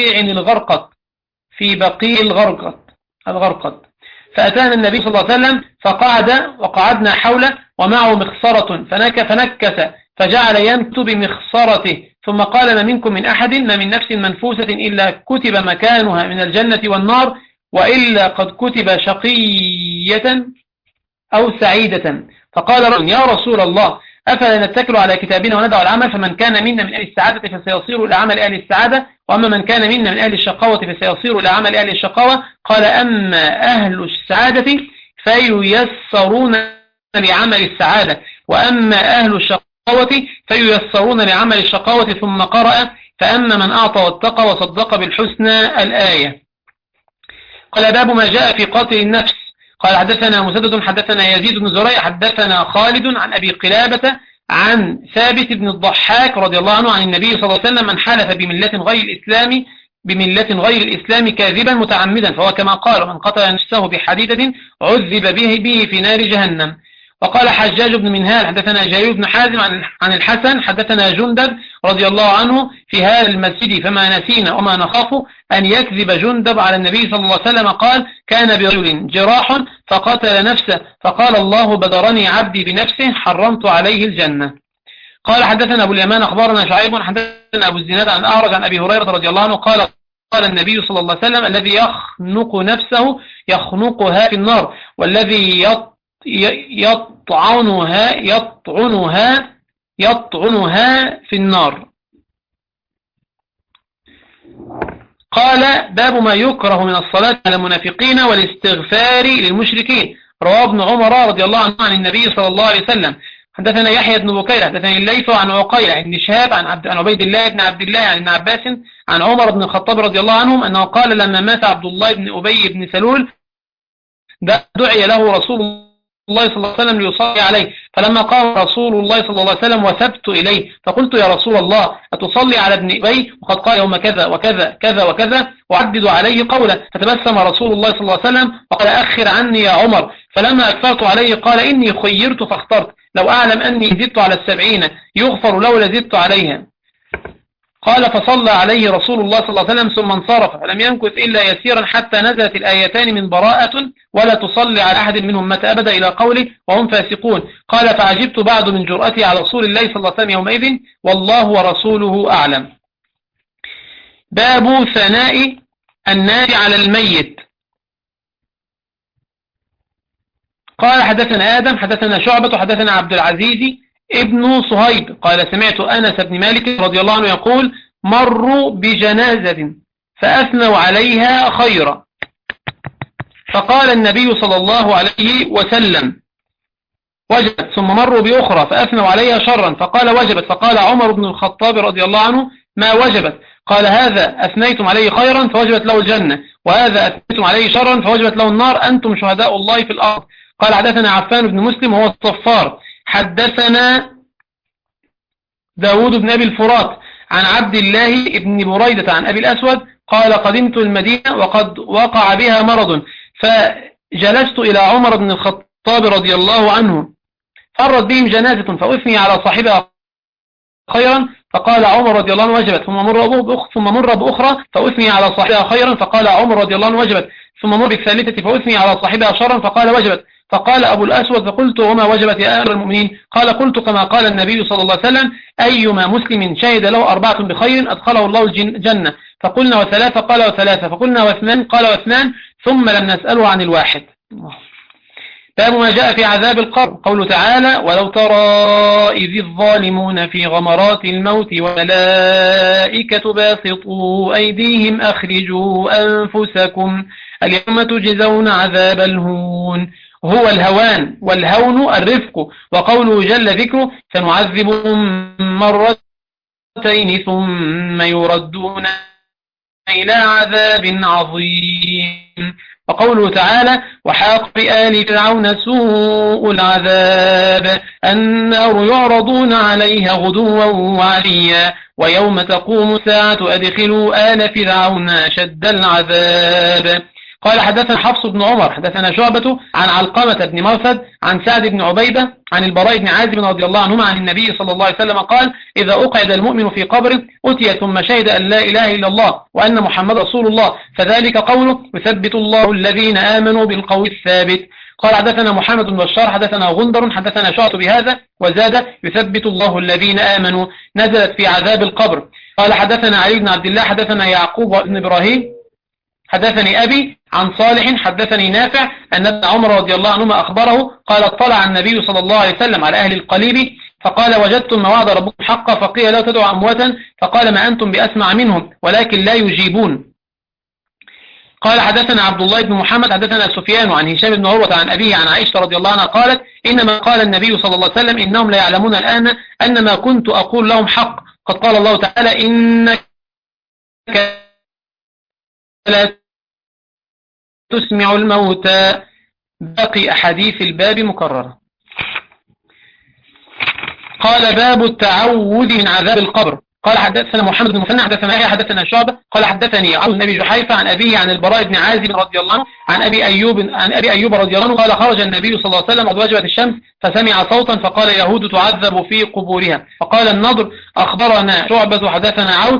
في بقيع الغرقد فأتانا النبي صلى الله عليه وسلم وقعدنا حوله ومعه مخصرة فنكس فجعل ينكت بمخصرته ثم قال ما منكم من أحد ما من نفس منفوسة إلا كتب مكانها من الجنة والنار وإلا قد كتب شقية أو سعيدة. فقال رجل يا رسول الله أفلا نتكل على كتابنا وندع العمل فمن كان منا من أهل السعادة فسيصير إلى عمل أهل السعادة وأما من كان منا من أهل الشقاوة فسيصير إلى عمل أهل الشقاوة. قال أما أهل السعادة فييسرون لعمل السعادة وأما أهل الشقاوة فييسرون لعمل الشقاوة. ثم قرأ فأما من أعطى واتقى وصدق بالحسنى الآية. قال باب ما جاء في قتل النفس. قال حدثنا مسدد حدثنا يزيد بن زريع حدثنا خالد عن أبي قلابة عن ثابت بن الضحاك رضي الله عنه عن النبي صلى الله عليه وسلم من حلف بملة غير الإسلام كاذبا متعمدا فهو كما قال من قتل نفسه بحديدة عذب به في نار جهنم. وقال حجاج بن منهال حدثنا جرير بن حازم عن الحسن حدثنا جندب رضي الله عنه في هذا المسجد فما نسينا وما نخاف أن يكذب جندب على النبي صلى الله عليه وسلم قال كان برجل جراح فقتل نفسه فقال الله بدرني عبدي بنفسه حرمت عليه الجنة. قال حدثنا أبو اليمان أخبرنا شعيب حدثنا أبو الزناد عن أعرج عن أبي هريرة رضي الله عنه قال النبي صلى الله عليه وسلم الذي يخنق نفسه يخنقها في النار والذي يطعنها في النار. قال باب ما يكره من الصلاة على المنافقين والاستغفار للمشركين. رواه ابن عمر رضي الله عنه عن النبي صلى الله عليه وسلم. حدثنا يحيى بن بكير حدثني الليث عن عقيل عن شهاب عن عبيد الله بن عبد الله عن ابن عباس عن عمر بن الخطاب رضي الله عنهم أنه قال لما مات عبد الله بن أبي بن سلول دعي له رسول الله صلى الله عليه وسلم ليصلي عليه فلما قام رسول الله صلى الله عليه وسلم وثبت إليه فقلت يا رسول الله أتصلي على ابن أبي وقد قال يوم كذا وكذا كذا وكذا وعدد عليه قولا فتبسم رسول الله صلى الله عليه وسلم وقال أخر عني يا عمر فلما أكثرت عليه قال إني خيرت فاخترت لو أعلم أني زدت على 70 يغفر لولا زدت عليها. قال فصلى عليه رسول الله صلى الله عليه وسلم ثم انصرف فلم يمكث إلا يسيرا حتى نزلت الآيتان من براءة ولا تصلي على أحد منهم مات أبدا إلى قوله وهم فاسقون. قال فعجبت بعد من جرأتي على رسول الله صلى الله عليه وسلم يومئذ والله ورسوله أعلم. باب ثناء الناس على الميت. قال حدثنا آدم حدثنا شعبة حدثنا عبد العزيز ابن صهيب قال سمعت أنس بن مالك رضي الله عنه يقول مروا بجنازة فأثنوا عليها خيرا فقال النبي صلى الله عليه وسلم وجبت، ثم مروا بأخرى فأثنوا عليها شرا فقال وجبت، فقال عمر بن الخطاب رضي الله عنه ما وجبت؟ قال هذا أثنيتم عليه خيرا فوجبت له الجنة، وهذا أثنيتم عليه شرا فوجبت له النار، أنتم شهداء الله في الأرض. قال حدثنا عفان بن مسلم وهو الصفار حدثنا داود بن أبي الفرات عن عبد الله بن بريدة عن أبي الأسود قال قدمت المدينة وقد وقع بها مرض فجلست إلى عمر بن الخطاب رضي الله عنه فرت بهم جنازة فأثني على صاحبها خيرا فقال عمر رضي الله عنه وجبت، ثم مر بأخرى فأثني على صاحبها خيرا فقال عمر رضي الله عنه وجبت، ثم مر بالثالثة فأثني على صاحبها شرا فقال وجبت، فقال أبو الأسود فقلت وما وجبت يا أمير المؤمنين؟ قال قلت كما قال النبي صلى الله عليه وسلم أيما مسلم شهد له 4 بخير أدخله الله الجنة، فقلنا وثلاثة قال وثلاثة، فقلنا واثنان قال واثنان، ثم لم نسأله عن الواحد. باب ما جاء في عذاب القبر. قوله تعالى ولو ترى إذ الظالمون في غمرات الموت والملائكة باسطوا أيديهم أخرجوا أنفسكم اليوم تجزون عذاب الهون. هو الهوان والهون الرفق. وقوله جل ذكره سنعذبهم مرتين ثم يردون إلى عذاب عظيم. وقوله تعالى وحاق بآل فرعون سوء العذاب النار يعرضون عليها غدوا وعليا ويوم تقوم الساعة أدخلوا آل فرعون أشد العذاب. قال حدثنا حفص بن عمر حدثنا شعبة عن علقمة بن مرثد عن سعد بن عبيدة عن البراء بن عازب رضي الله عنهما عن النبي صلى الله عليه وسلم قال إذا أقعد المؤمن في قبره أتي ثم شهد أن لا إله إلا الله وأن محمد رسول الله فذلك قوله يثبت الله الذين آمنوا بالقول الثابت. قال حدثنا محمد بن بشار حدثنا غندر حدثنا شعبة بهذا وزاد يثبت الله الذين آمنوا نزلت في عذاب القبر. قال حدثنا علي بن عبد الله حدثنا يعقوب بن إبراهيم حدثني أبي عن صالح حدثني نافع أن ابن عمر رضي الله عنهما أخبره قال اطلع النبي صلى الله عليه وسلم على أهل القليب فقال وجدتم ما وعد ربكم حقا فقيل لا تدعوا أمواتا فقال ما أنتم بأسمع منهم ولكن لا يجيبون. قال حدثنا عبد الله بن محمد حدثنا سفيان عن هشام بن عروة عن أبيه عن عائشة رضي الله عنها قالت إنما قال النبي صلى الله عليه وسلم إنهم لا يعلمون الآن أن ما كنت أقول لهم حق قد قال الله تعالى إنك لا تسمع الموتى. باقي أحاديث الباب مكررة. قال باب التعوذ من عذاب القبر. قال حدثنا محمد بن مثنى حدثنا يحيى حدثنا شعبة قال حدثني عن النبي جحيفة عن أبيه عن البراء بن عازب رضي الله عنه عن أبي أيوب رضي الله عنه قال خرج النبي صلى الله عليه وسلم قد وجبت الشمس فسمع صوتا فقال يهود تعذب في قبورها. فقال النضر أخبرنا شعبة حدثنا عون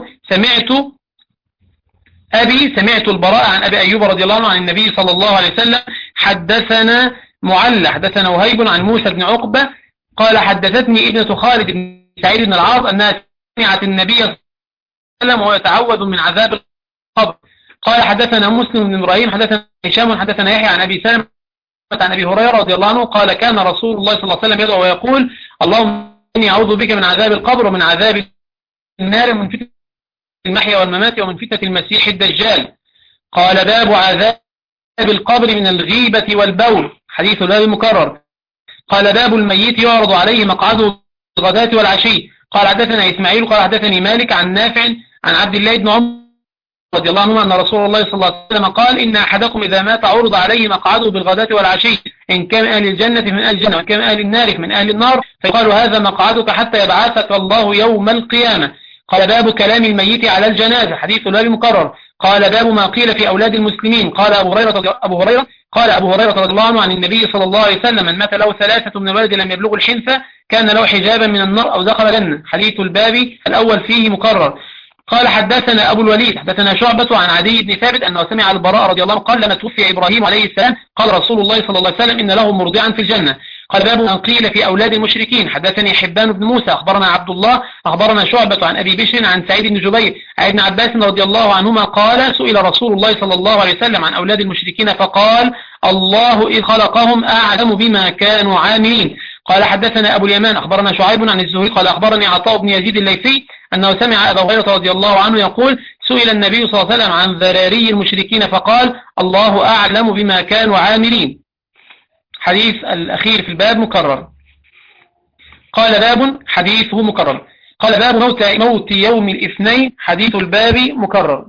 سمعت البراء عن أبي أيوب رضي الله عنه عن النبي صلى الله عليه وسلم حدثنا معلى حدثنا وهيب عن موسى بن عقبة قال حدثتني ابنة خالد بن سعيد بن العاص أنها سمعت النبي صلى الله عليه وسلم وهو يتعوذ من عذاب القبر. قال حدثنا مسلم بن إبراهيم حدثنا هشام حدثنا يحيى عن أبي سلمة عن أبي هريرة رضي الله عنه قال كان رسول الله صلى الله عليه وسلم يدعو ويقول اللهم إني أعوذ بك من عذاب القبر ومن عذاب النار من فتنة المحيا والممات ومن فتنة المسيح الدجال. قال باب عذاب القبر من الغيبة والبول. حديث الباب مكرر. قال باب الميت يعرض عليه مقعده الغداة والعشي. قال حدثنا إسماعيل قال حدثني مالك عن نافع عن عبد الله بن عمر رضي الله عنه أن رسول الله صلى الله عليه وسلم قال إن أحدكم إذا مات عرض عليه مقعده بالغداة والعشي إن كان أهل الجنة من أهل الجنة وإن كان أهل النار من أهل النار فيقال هذا مقعدك حتى يبعثك الله يوم القيامة. قال باب كلام الميت على الجنازة. حديث الباب مكرر. قال باب ما قيل في أولاد المسلمين. قال أبو هريرة رضي الله عنه عن النبي صلى الله عليه وسلم من مات له 3 من الولد لم يبلغوا الحنثة كان له حجابا من النار أو دخل الجنة. حديث الباب الأول فيه مكرر. قال حدثنا أبو الوليد حدثنا شعبة عن عدي بن ثابت أنه سمع البراء رضي الله عنه قال لما توفي إبراهيم عليه السلام قال رسول الله صلى الله عليه وسلم إن له مرضعا في الجنة. قال باب من قيل في أولاد المشركين. حدثني حبان بن موسى أخبرنا عبد الله أخبرنا شعبة عن أبي بشر عن سعيد بن جبير عن ابن عباس رضي الله عنهما قال سئل رسول الله صلى الله عليه وسلم عن أولاد المشركين فقال الله إذ خلقهم أعلم بما كانوا عاملين. قال حدثنا أبو اليمان أخبرنا شعيب عن الزهري قال أخبرني عطاء بن يزيد الليثي أنه سمع أبا هريرة رضي الله عنه يقول سئل النبي صلى الله عليه وسلم عن ذراري المشركين فقال الله أعلم بما كانوا عاملين. حديث الأخير في الباب مكرر. قال باب حديثه مكرر. قال باب موت يوم الاثنين حديث الباب مكرر.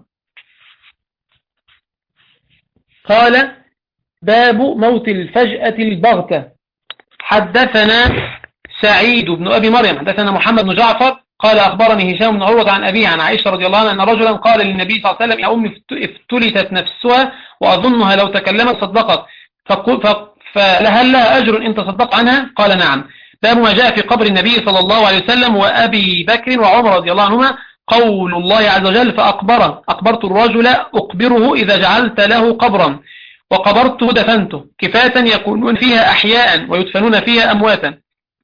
قال باب موت الفجأة البغتة. حدثنا سعيد بن أبي مريم حدثنا محمد بن جعفر قال أخبرني هشام بن عروة عن أبيه عن عائشة رضي الله عنها أن رجلا قال للنبي صلى الله عليه وسلم يا أمي افتلتت نفسها وأظنها لو تكلمت صدقت فهل لها أجر إن تصدق عنها؟ قال نعم. باب ما جاء في قبر النبي صلى الله عليه وسلم وأبي بكر وعمر رضي الله عنهما قول الله عز وجل أقبرت الرجل أقبره إذا جعلت له قبرا وقبرته دفنته كفاة يكونون فيها أحياء ويدفنون فيها أمواتا.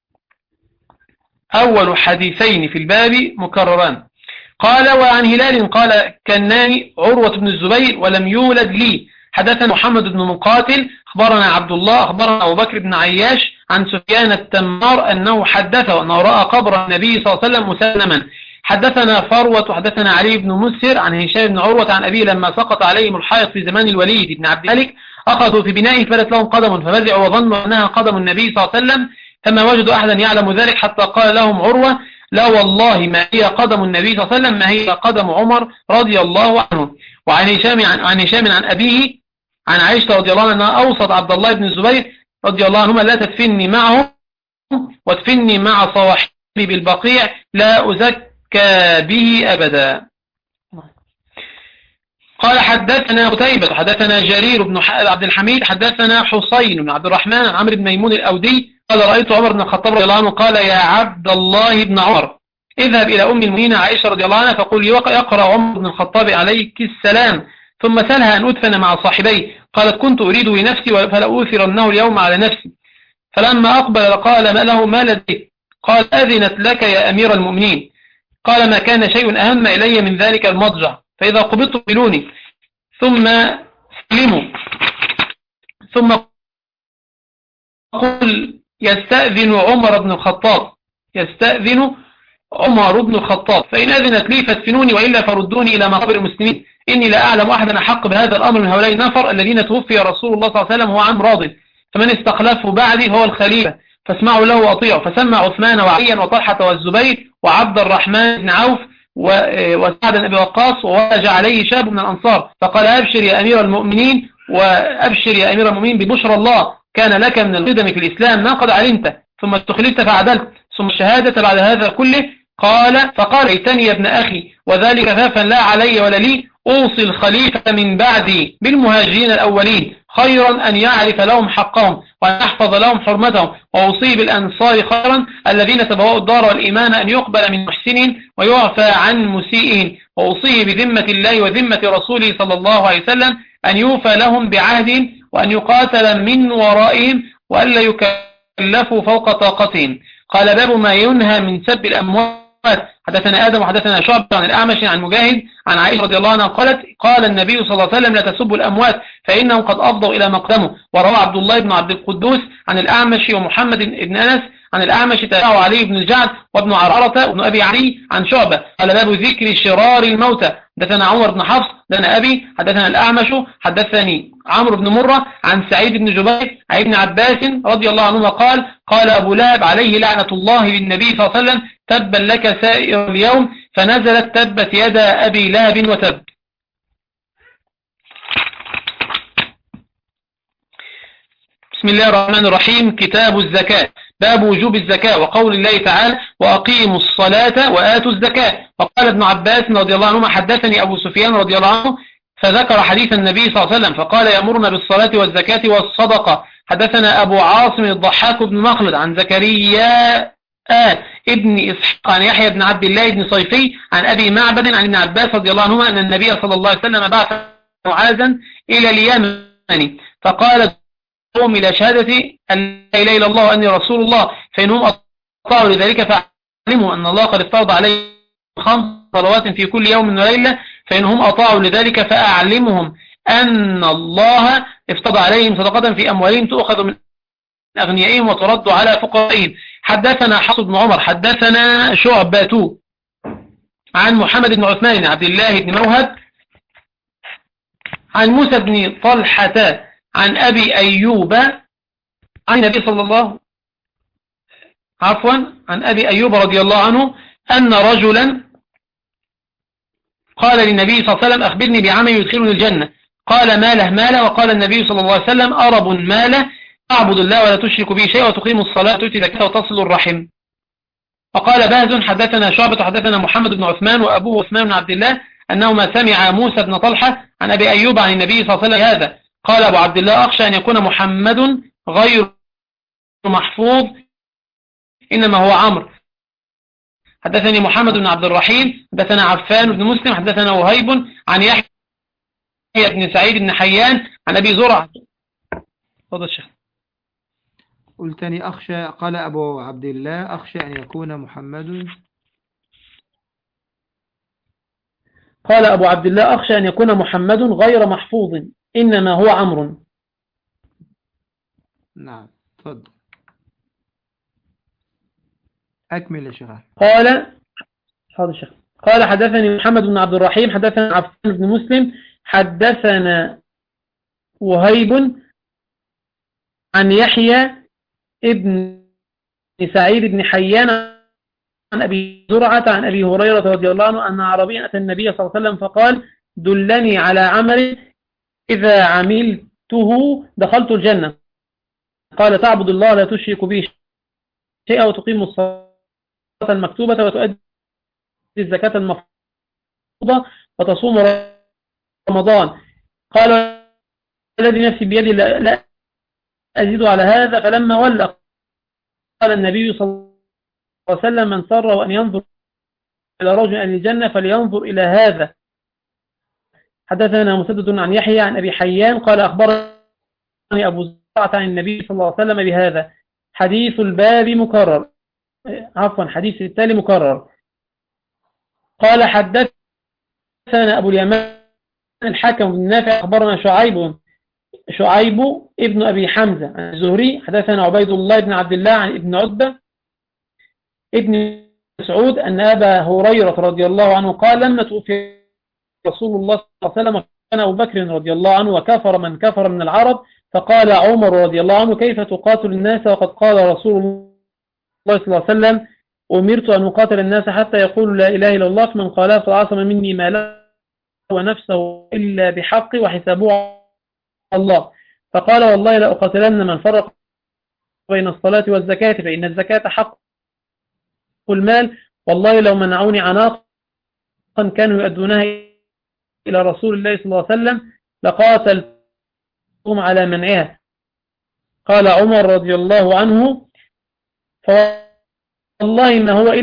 أول حديثين في الباب مكرران. قال وعن هلال قال كناني عروة بن الزبير ولم يولد لي. حدثنا محمد بن مقاتل أخبرنا عبد الله أخبرنا أبو بكر بن عياش عن سفيان التمار أنه حدثه أنه رأى قبر النبي صلى الله عليه وسلم مسلما. حدثنا فروة وحدثنا علي بن مسهر عن هشام بن عروة عن أبيه لما سقط عليهم الحائط في زمان الوليد بن عبد الملك أخذوا في بنائه فلت لهم قدم ففزعوا وظنوا أنها قدم النبي صلى الله عليه وسلم فما وجدوا أحدا يعلم ذلك حتى قال لهم عروة لا والله ما هي قدم النبي صلى الله عليه وسلم ما هي قدم عمر رضي الله عنه. وعن هشام عن أبيه عن عائشة رضي الله عنها أوصت عبد الله بن الزبير رضي الله عنهما لا تدفني معهم وادفني مع صواحبي بالبقيع لا أزكى به أبدا. قال حدثنا قتيبة حدثنا جرير بن عبد الحميد حدثنا حسين بن عبد الرحمن عن عمرو بن ميمون الأودي قال رأيت عمر بن الخطاب رضي الله عنه قال يا عبد الله بن عمر اذهب إلى أم المؤمنين عائشة رضي الله عنها فقل يقرأ عمر بن الخطاب عليك السلام ثم سألها أن أدفن مع صاحبي. قالت كنت أريد لنفسي فلا أوثرنه اليوم على نفسي. فلما أقبل قال ما له ما لديك؟ قال أذنت لك يا أمير المؤمنين. قال ما كان شيء أهم إلي من ذلك المضجع فإذا قبضت قبلوني ثم سلموا ثم قل يستأذن عمر بن الخطاب فإن أذنت لي فادفنوني وإلا فردوني إلى مقابر المسلمين إني لا أعلم أحدا أحق بهذا الأمر من هؤلاء النفر الذين توفي رسول الله صلى الله عليه وسلم هو عن راض فمن استخلفه بعدي هو الخليفة فاسمعوا له وأطيعوا. فسمع عثمان وعليا وطلحة والزبير وعبد الرحمن بن عوف وسعد بن أبي وقاص وولج عليه شاب من الأنصار فقال أبشر يا أمير المؤمنين ببشرى الله كان لك من القدم في الإسلام ما قد علمت ثم استخلفت فعدلت ثم الشهادة بعد هذا كله. فقال ليتني يا ابن أخي وذلك كفافا لا علي ولا لي أوصي الخليفة من بعدي بالمهاجرين الأولين خيرا أن يعرف لهم حقهم وأن يحفظ لهم حرمتهم وأوصي بالأنصار خيرا الذين تبوأوا الدار والإيمان أن يقبل من محسنين ويعفى عن مسيئين وأوصيه بذمة الله وذمة رسوله صلى الله عليه وسلم أن يوفى لهم بعهد وأن يقاتل من ورائهم وألا يكلفوا فوق طاقتهم. قال باب ما ينهى من سب الأموات. حدثنا آدم وحدثنا شعب عن الأعمش عن مجاهد عن عائشة رضي الله عنها قالت قال النبي صلى الله عليه وسلم لا تسبوا الأموات فإنهم قد أفضوا إلى مقدمه. وروى عبد الله بن عبد القدوس عن الأعمش ومحمد بن أنس عن الأعمش تابعه علي بن الجعد وابن عرعرة وابن أبي علي عن شعبة. قال باب ذكر شرار الموتى. حدثنا عمر بن حفص حدثنا أبي حدثنا الأعمش حدثني عمرو بن مرة عن سعيد بن جبير عن ابن عباس رضي الله عنهما قال أبو لهب عليه لعنة الله للنبي صلى الله عليه وسلم تبا لك سائر اليوم فنزلت تبت يدا أبي لهب وتب. بسم الله الرحمن الرحيم. كتاب الزكاة. باب وجوب الزكاة وقول الله تعالى وأقيموا الصلاة وآتوا الزكاة. وقال ابن عباس رضي الله عنهما حدثني أبو سفيان رضي الله عنه فذكر حديث النبي صلى الله عليه وسلم فقال يأمرنا بالصلاة والزكاة والصدقة. حدثنا أبو عاصم الضحاك بن مخلد عن زكريا ابن إسحاق عن يحيى بن عبد الله بن صيفي عن أبي معبد عن ابن عباس رضي الله عنهما أن النبي صلى الله عليه وسلم بعث معاذا إلى اليمن فقال قوم إلى شهادة أن لا إله إلا الله وأني رسول الله فإنهم أطاعوا لذلك فأعلموا أن الله قد افترض عليهم 5 صلوات في كل يوم وليلة فإنهم أطاعوا لذلك فأعلمهم أن الله افترض عليهم صدقة في أموالهم تؤخذ من أغنيائهم وترد على فقرائهم. حدثنا حفص بن عمر حدثنا شعبة عن محمد بن عثمان بن عبد الله بن موهب عن موسى بن طلحة عن أبي أيوب عن النبي صلى الله عن أبي أيوب رضي الله عنه أن رجلا قال للنبي صلى الله عليه وسلم أخبرني بعمل يدخلني الجنة. قال ماله. وقال النبي صلى الله عليه وسلم أرب ماله أعبد الله ولا تشرك به شيء وتقيم الصلاة وتؤتي الزكاة وتصل الرحم. وقال باز حدثنا شعبة حدثنا محمد بن عثمان وأبوه عثمان بن عبد الله أنهما سمع موسى بن طلحة عن أبي أيوب عن النبي صلى الله عليه وسلم هذا. قال أبو عبد الله أخشى أن يكون محمد غير محفوظ إنما هو عمرو. حدثني محمد بن عبد الرحيم حدثنا عفان بن مسلم حدثنا وهيب عن يحيى بن سعيد بن حيان عن أبي زرعة. تفضل الشيخ. قلتني أخشى، قال أبو عبد الله أخشى أن يكون محمد. قال أبو عبد الله أخشى أن يكون محمد غير محفوظ إنما هو عمرو. نعم تفضل أكمل يا شيخ. قال حدثني محمد بن عبد الرحيم حدثنا عفان بن مسلم حدثنا وهيب عن يحيى ابن سعيد بن حيان عن أبي زرعة عن أبي هريرة رضي الله عنه أن عربيا أتى النبي صلى الله عليه وسلم فقال دلني على عمل إذا عملته دخلت الجنة. قال تعبد الله لا تشرك به شيئا وتقيم الصلاة المكتوبة وتؤدي الزكاة المفروضة وتصوم رمضان. قال الذي نفسي بيدي لا أزيد على هذا. فلما ولى قال النبي صلى الله عليه وسلم من سره أن ينظر إلى رجل أهل الجنة فلينظر إلى هذا. حدثنا مسدد عن يحيى عن أبي حيان قال أخبرني أبو زرعة عن النبي صلى الله عليه وسلم بهذا. حديث الباب مكرر، حديث التالي مكرر. قال حدثنا أبو اليمان الحكم بن نافع أخبرنا شعيب ابن أبي حمزة عن الزهري حدثنا عبيد الله بن عبد الله عن ابن عتبة ابن مسعود أن أبا هريرة رضي الله عنه قال لما توفي رسول الله صلى الله عليه وسلم كان أبو بكر رضي الله عنه وكفر من كفر من العرب. فقال عمر رضي الله عنه كيف تقاتل الناس وقد قال رسول الله صلى الله عليه وسلم أمرت أن أقاتل الناس حتى يقولوا لا إله إلا الله فمن قالها فعصم مني ما له ونفسه إلا بحق وحسابه على الله. فقال والله لا أقاتلن من فرق بين الصلاة والزكاة فإن الزكاة حق المال. والله لو منعوني عناقا كانوا يؤدونها إلى رسول الله صلى الله عليه وسلم لقاتلتهم على منعها. قال عمر رضي الله عنه فوالله ما هو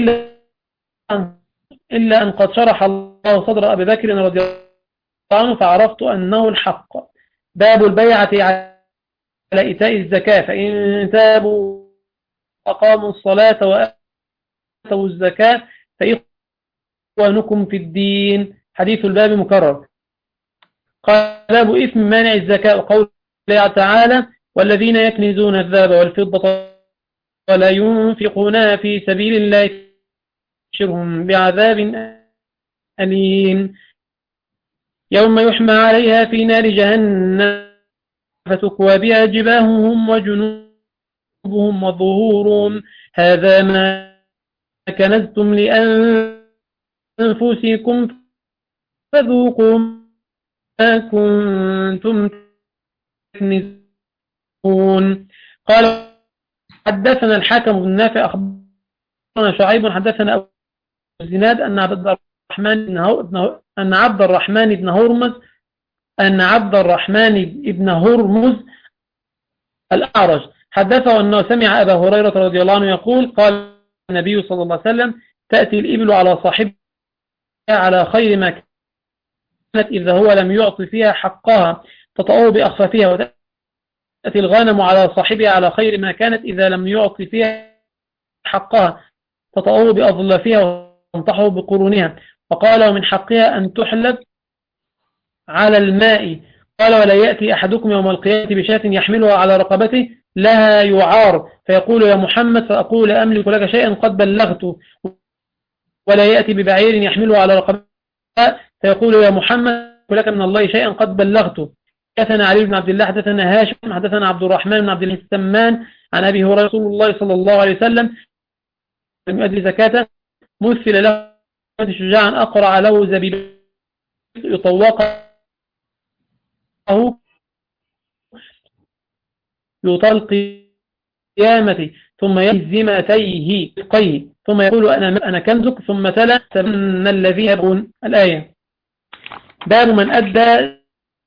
إلا أن قد شرح الله صدر أبي بكر رضي الله عنه فعرفت أنه الحق. باب البيعة على إيتاء الزكاة فإن تابوا أقاموا الصلاة وآتوا الزكاة فإخوانكم في الدين. حديث الباب مكرر. قال باب إثم مانع الزكاة وقول الله تعالى والذين يكنزون الذهب والفضة ولا ينفقونها في سبيل الله يبشرهم بعذاب أليم يوم يحمى عليها في نار جهنم فتكوى بها جباههم وجنوبهم وظهورهم هذا ما كنزتم لأنفسكم فذوقوا ما كنتم تكنزون. قال حدثنا الحكم بن نافع أخبرنا شعيب حدثنا أبو الزناد أن عبد الرحمن بن هرمز الأعرج حدثه أنه سمع أبا هريرة رضي الله عنه يقول قال النبي صلى الله عليه وسلم تأتي الإبل على صاحبها على خير ما كانت إذا هو لم يعطي فيها حقها تطأو بأخفافها وتأتي الغنم على صاحبها على خير ما كانت إذا لم يعطي فيها حقها تطأو بأظلافها وتنطحه بقرونها. وقال ومن حقها أن تحلب على الماء قال ولا يأتي أحدكم يوم القيامة بشاة يحملها على رقبته لها يعار فيقول يا محمد فأقول لا أملك لك شيئا قد بلغت. ولا يأتي ببعير يحمله على رقبته فيقول يا محمد لك من الله شيئا قد بلغته. حدثنا علي بن عبد الله حدثنا هاشم حدثنا عبد الرحمن بن عبد الله السمان عن أبي هريرة رسول الله صلى الله عليه وسلم لم يؤدي زكاته مثل له شجاعا أقرع له زبيب يطوقه يطال القيامة ثم يهزمتيه قيه ثم يقول أنا كنزك ثم تلا سبن الذين يبغون الآية. باب من أدى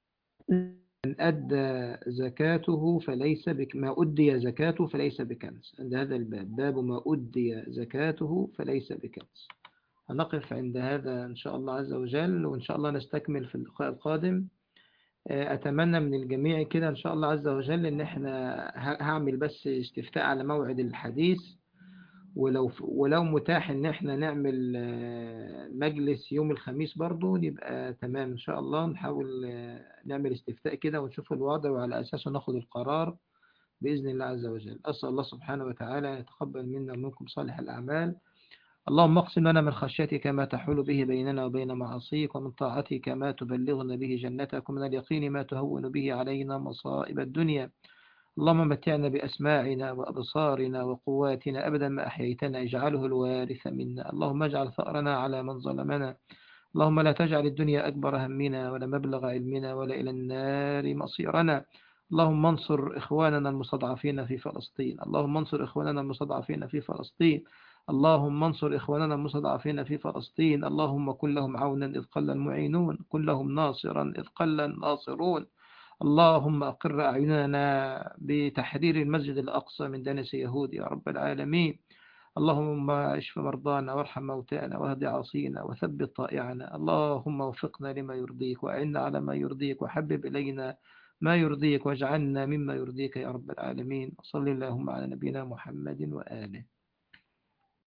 زكاته فليس ما أدي زكاته فليس بكنز. عند هذا الباب باب ما أدي زكاته فليس بكنز. هنقف عند هذا إن شاء الله عز وجل، وإن شاء الله نستكمل في اللقاء القادم. أتمنى من الجميع كده إن شاء الله عز وجل إن إحنا هعمل بس استفتاء على موعد الحديث، ولو متاح إن إحنا نعمل مجلس يوم الخميس برضو يبقى تمام إن شاء الله. نحاول نعمل استفتاء كده ونشوف الوضع وعلى أساسه ناخد القرار بإذن الله عز وجل. أسأل الله سبحانه وتعالى أن يتقبل منا ومنكم صالح الأعمال. اللهم اقسم لنا من خشيتك ما تحول به بيننا وبين معاصيك، ومن طاعتك ما تبلغنا به جنتك، ومن اليقين ما تهون به علينا مصائب الدنيا. اللهم متعنا بأسماعنا وأبصارنا وقواتنا أبدا ما أحييتنا، اجعله الوارث منا. اللهم اجعل ثأرنا على من ظلمنا. اللهم لا تجعل الدنيا أكبر همنا ولا مبلغ علمنا ولا إلى النار مصيرنا. اللهم انصر إخواننا المستضعفين في فلسطين. اللهم انصر إخواننا المستضعفين في فلسطين. اللهم انصر إخواننا المستضعفين في فلسطين. اللهم كن لهم عونا إذ قل المعينون، كن لهم ناصرا إذ قل الناصرون. اللهم أقر أعيننا بتحرير المسجد الأقصى من دنس يهود يا رب العالمين. اللهم اشف مرضانا وارحم موتانا واهد عاصينا وثبت طائعنا. اللهم وفقنا لما يرضيك وأعنا على ما يرضيك وحبب إلينا ما يرضيك واجعلنا مما يرضيك يا رب العالمين. صلى اللهم على نبينا محمد وآله.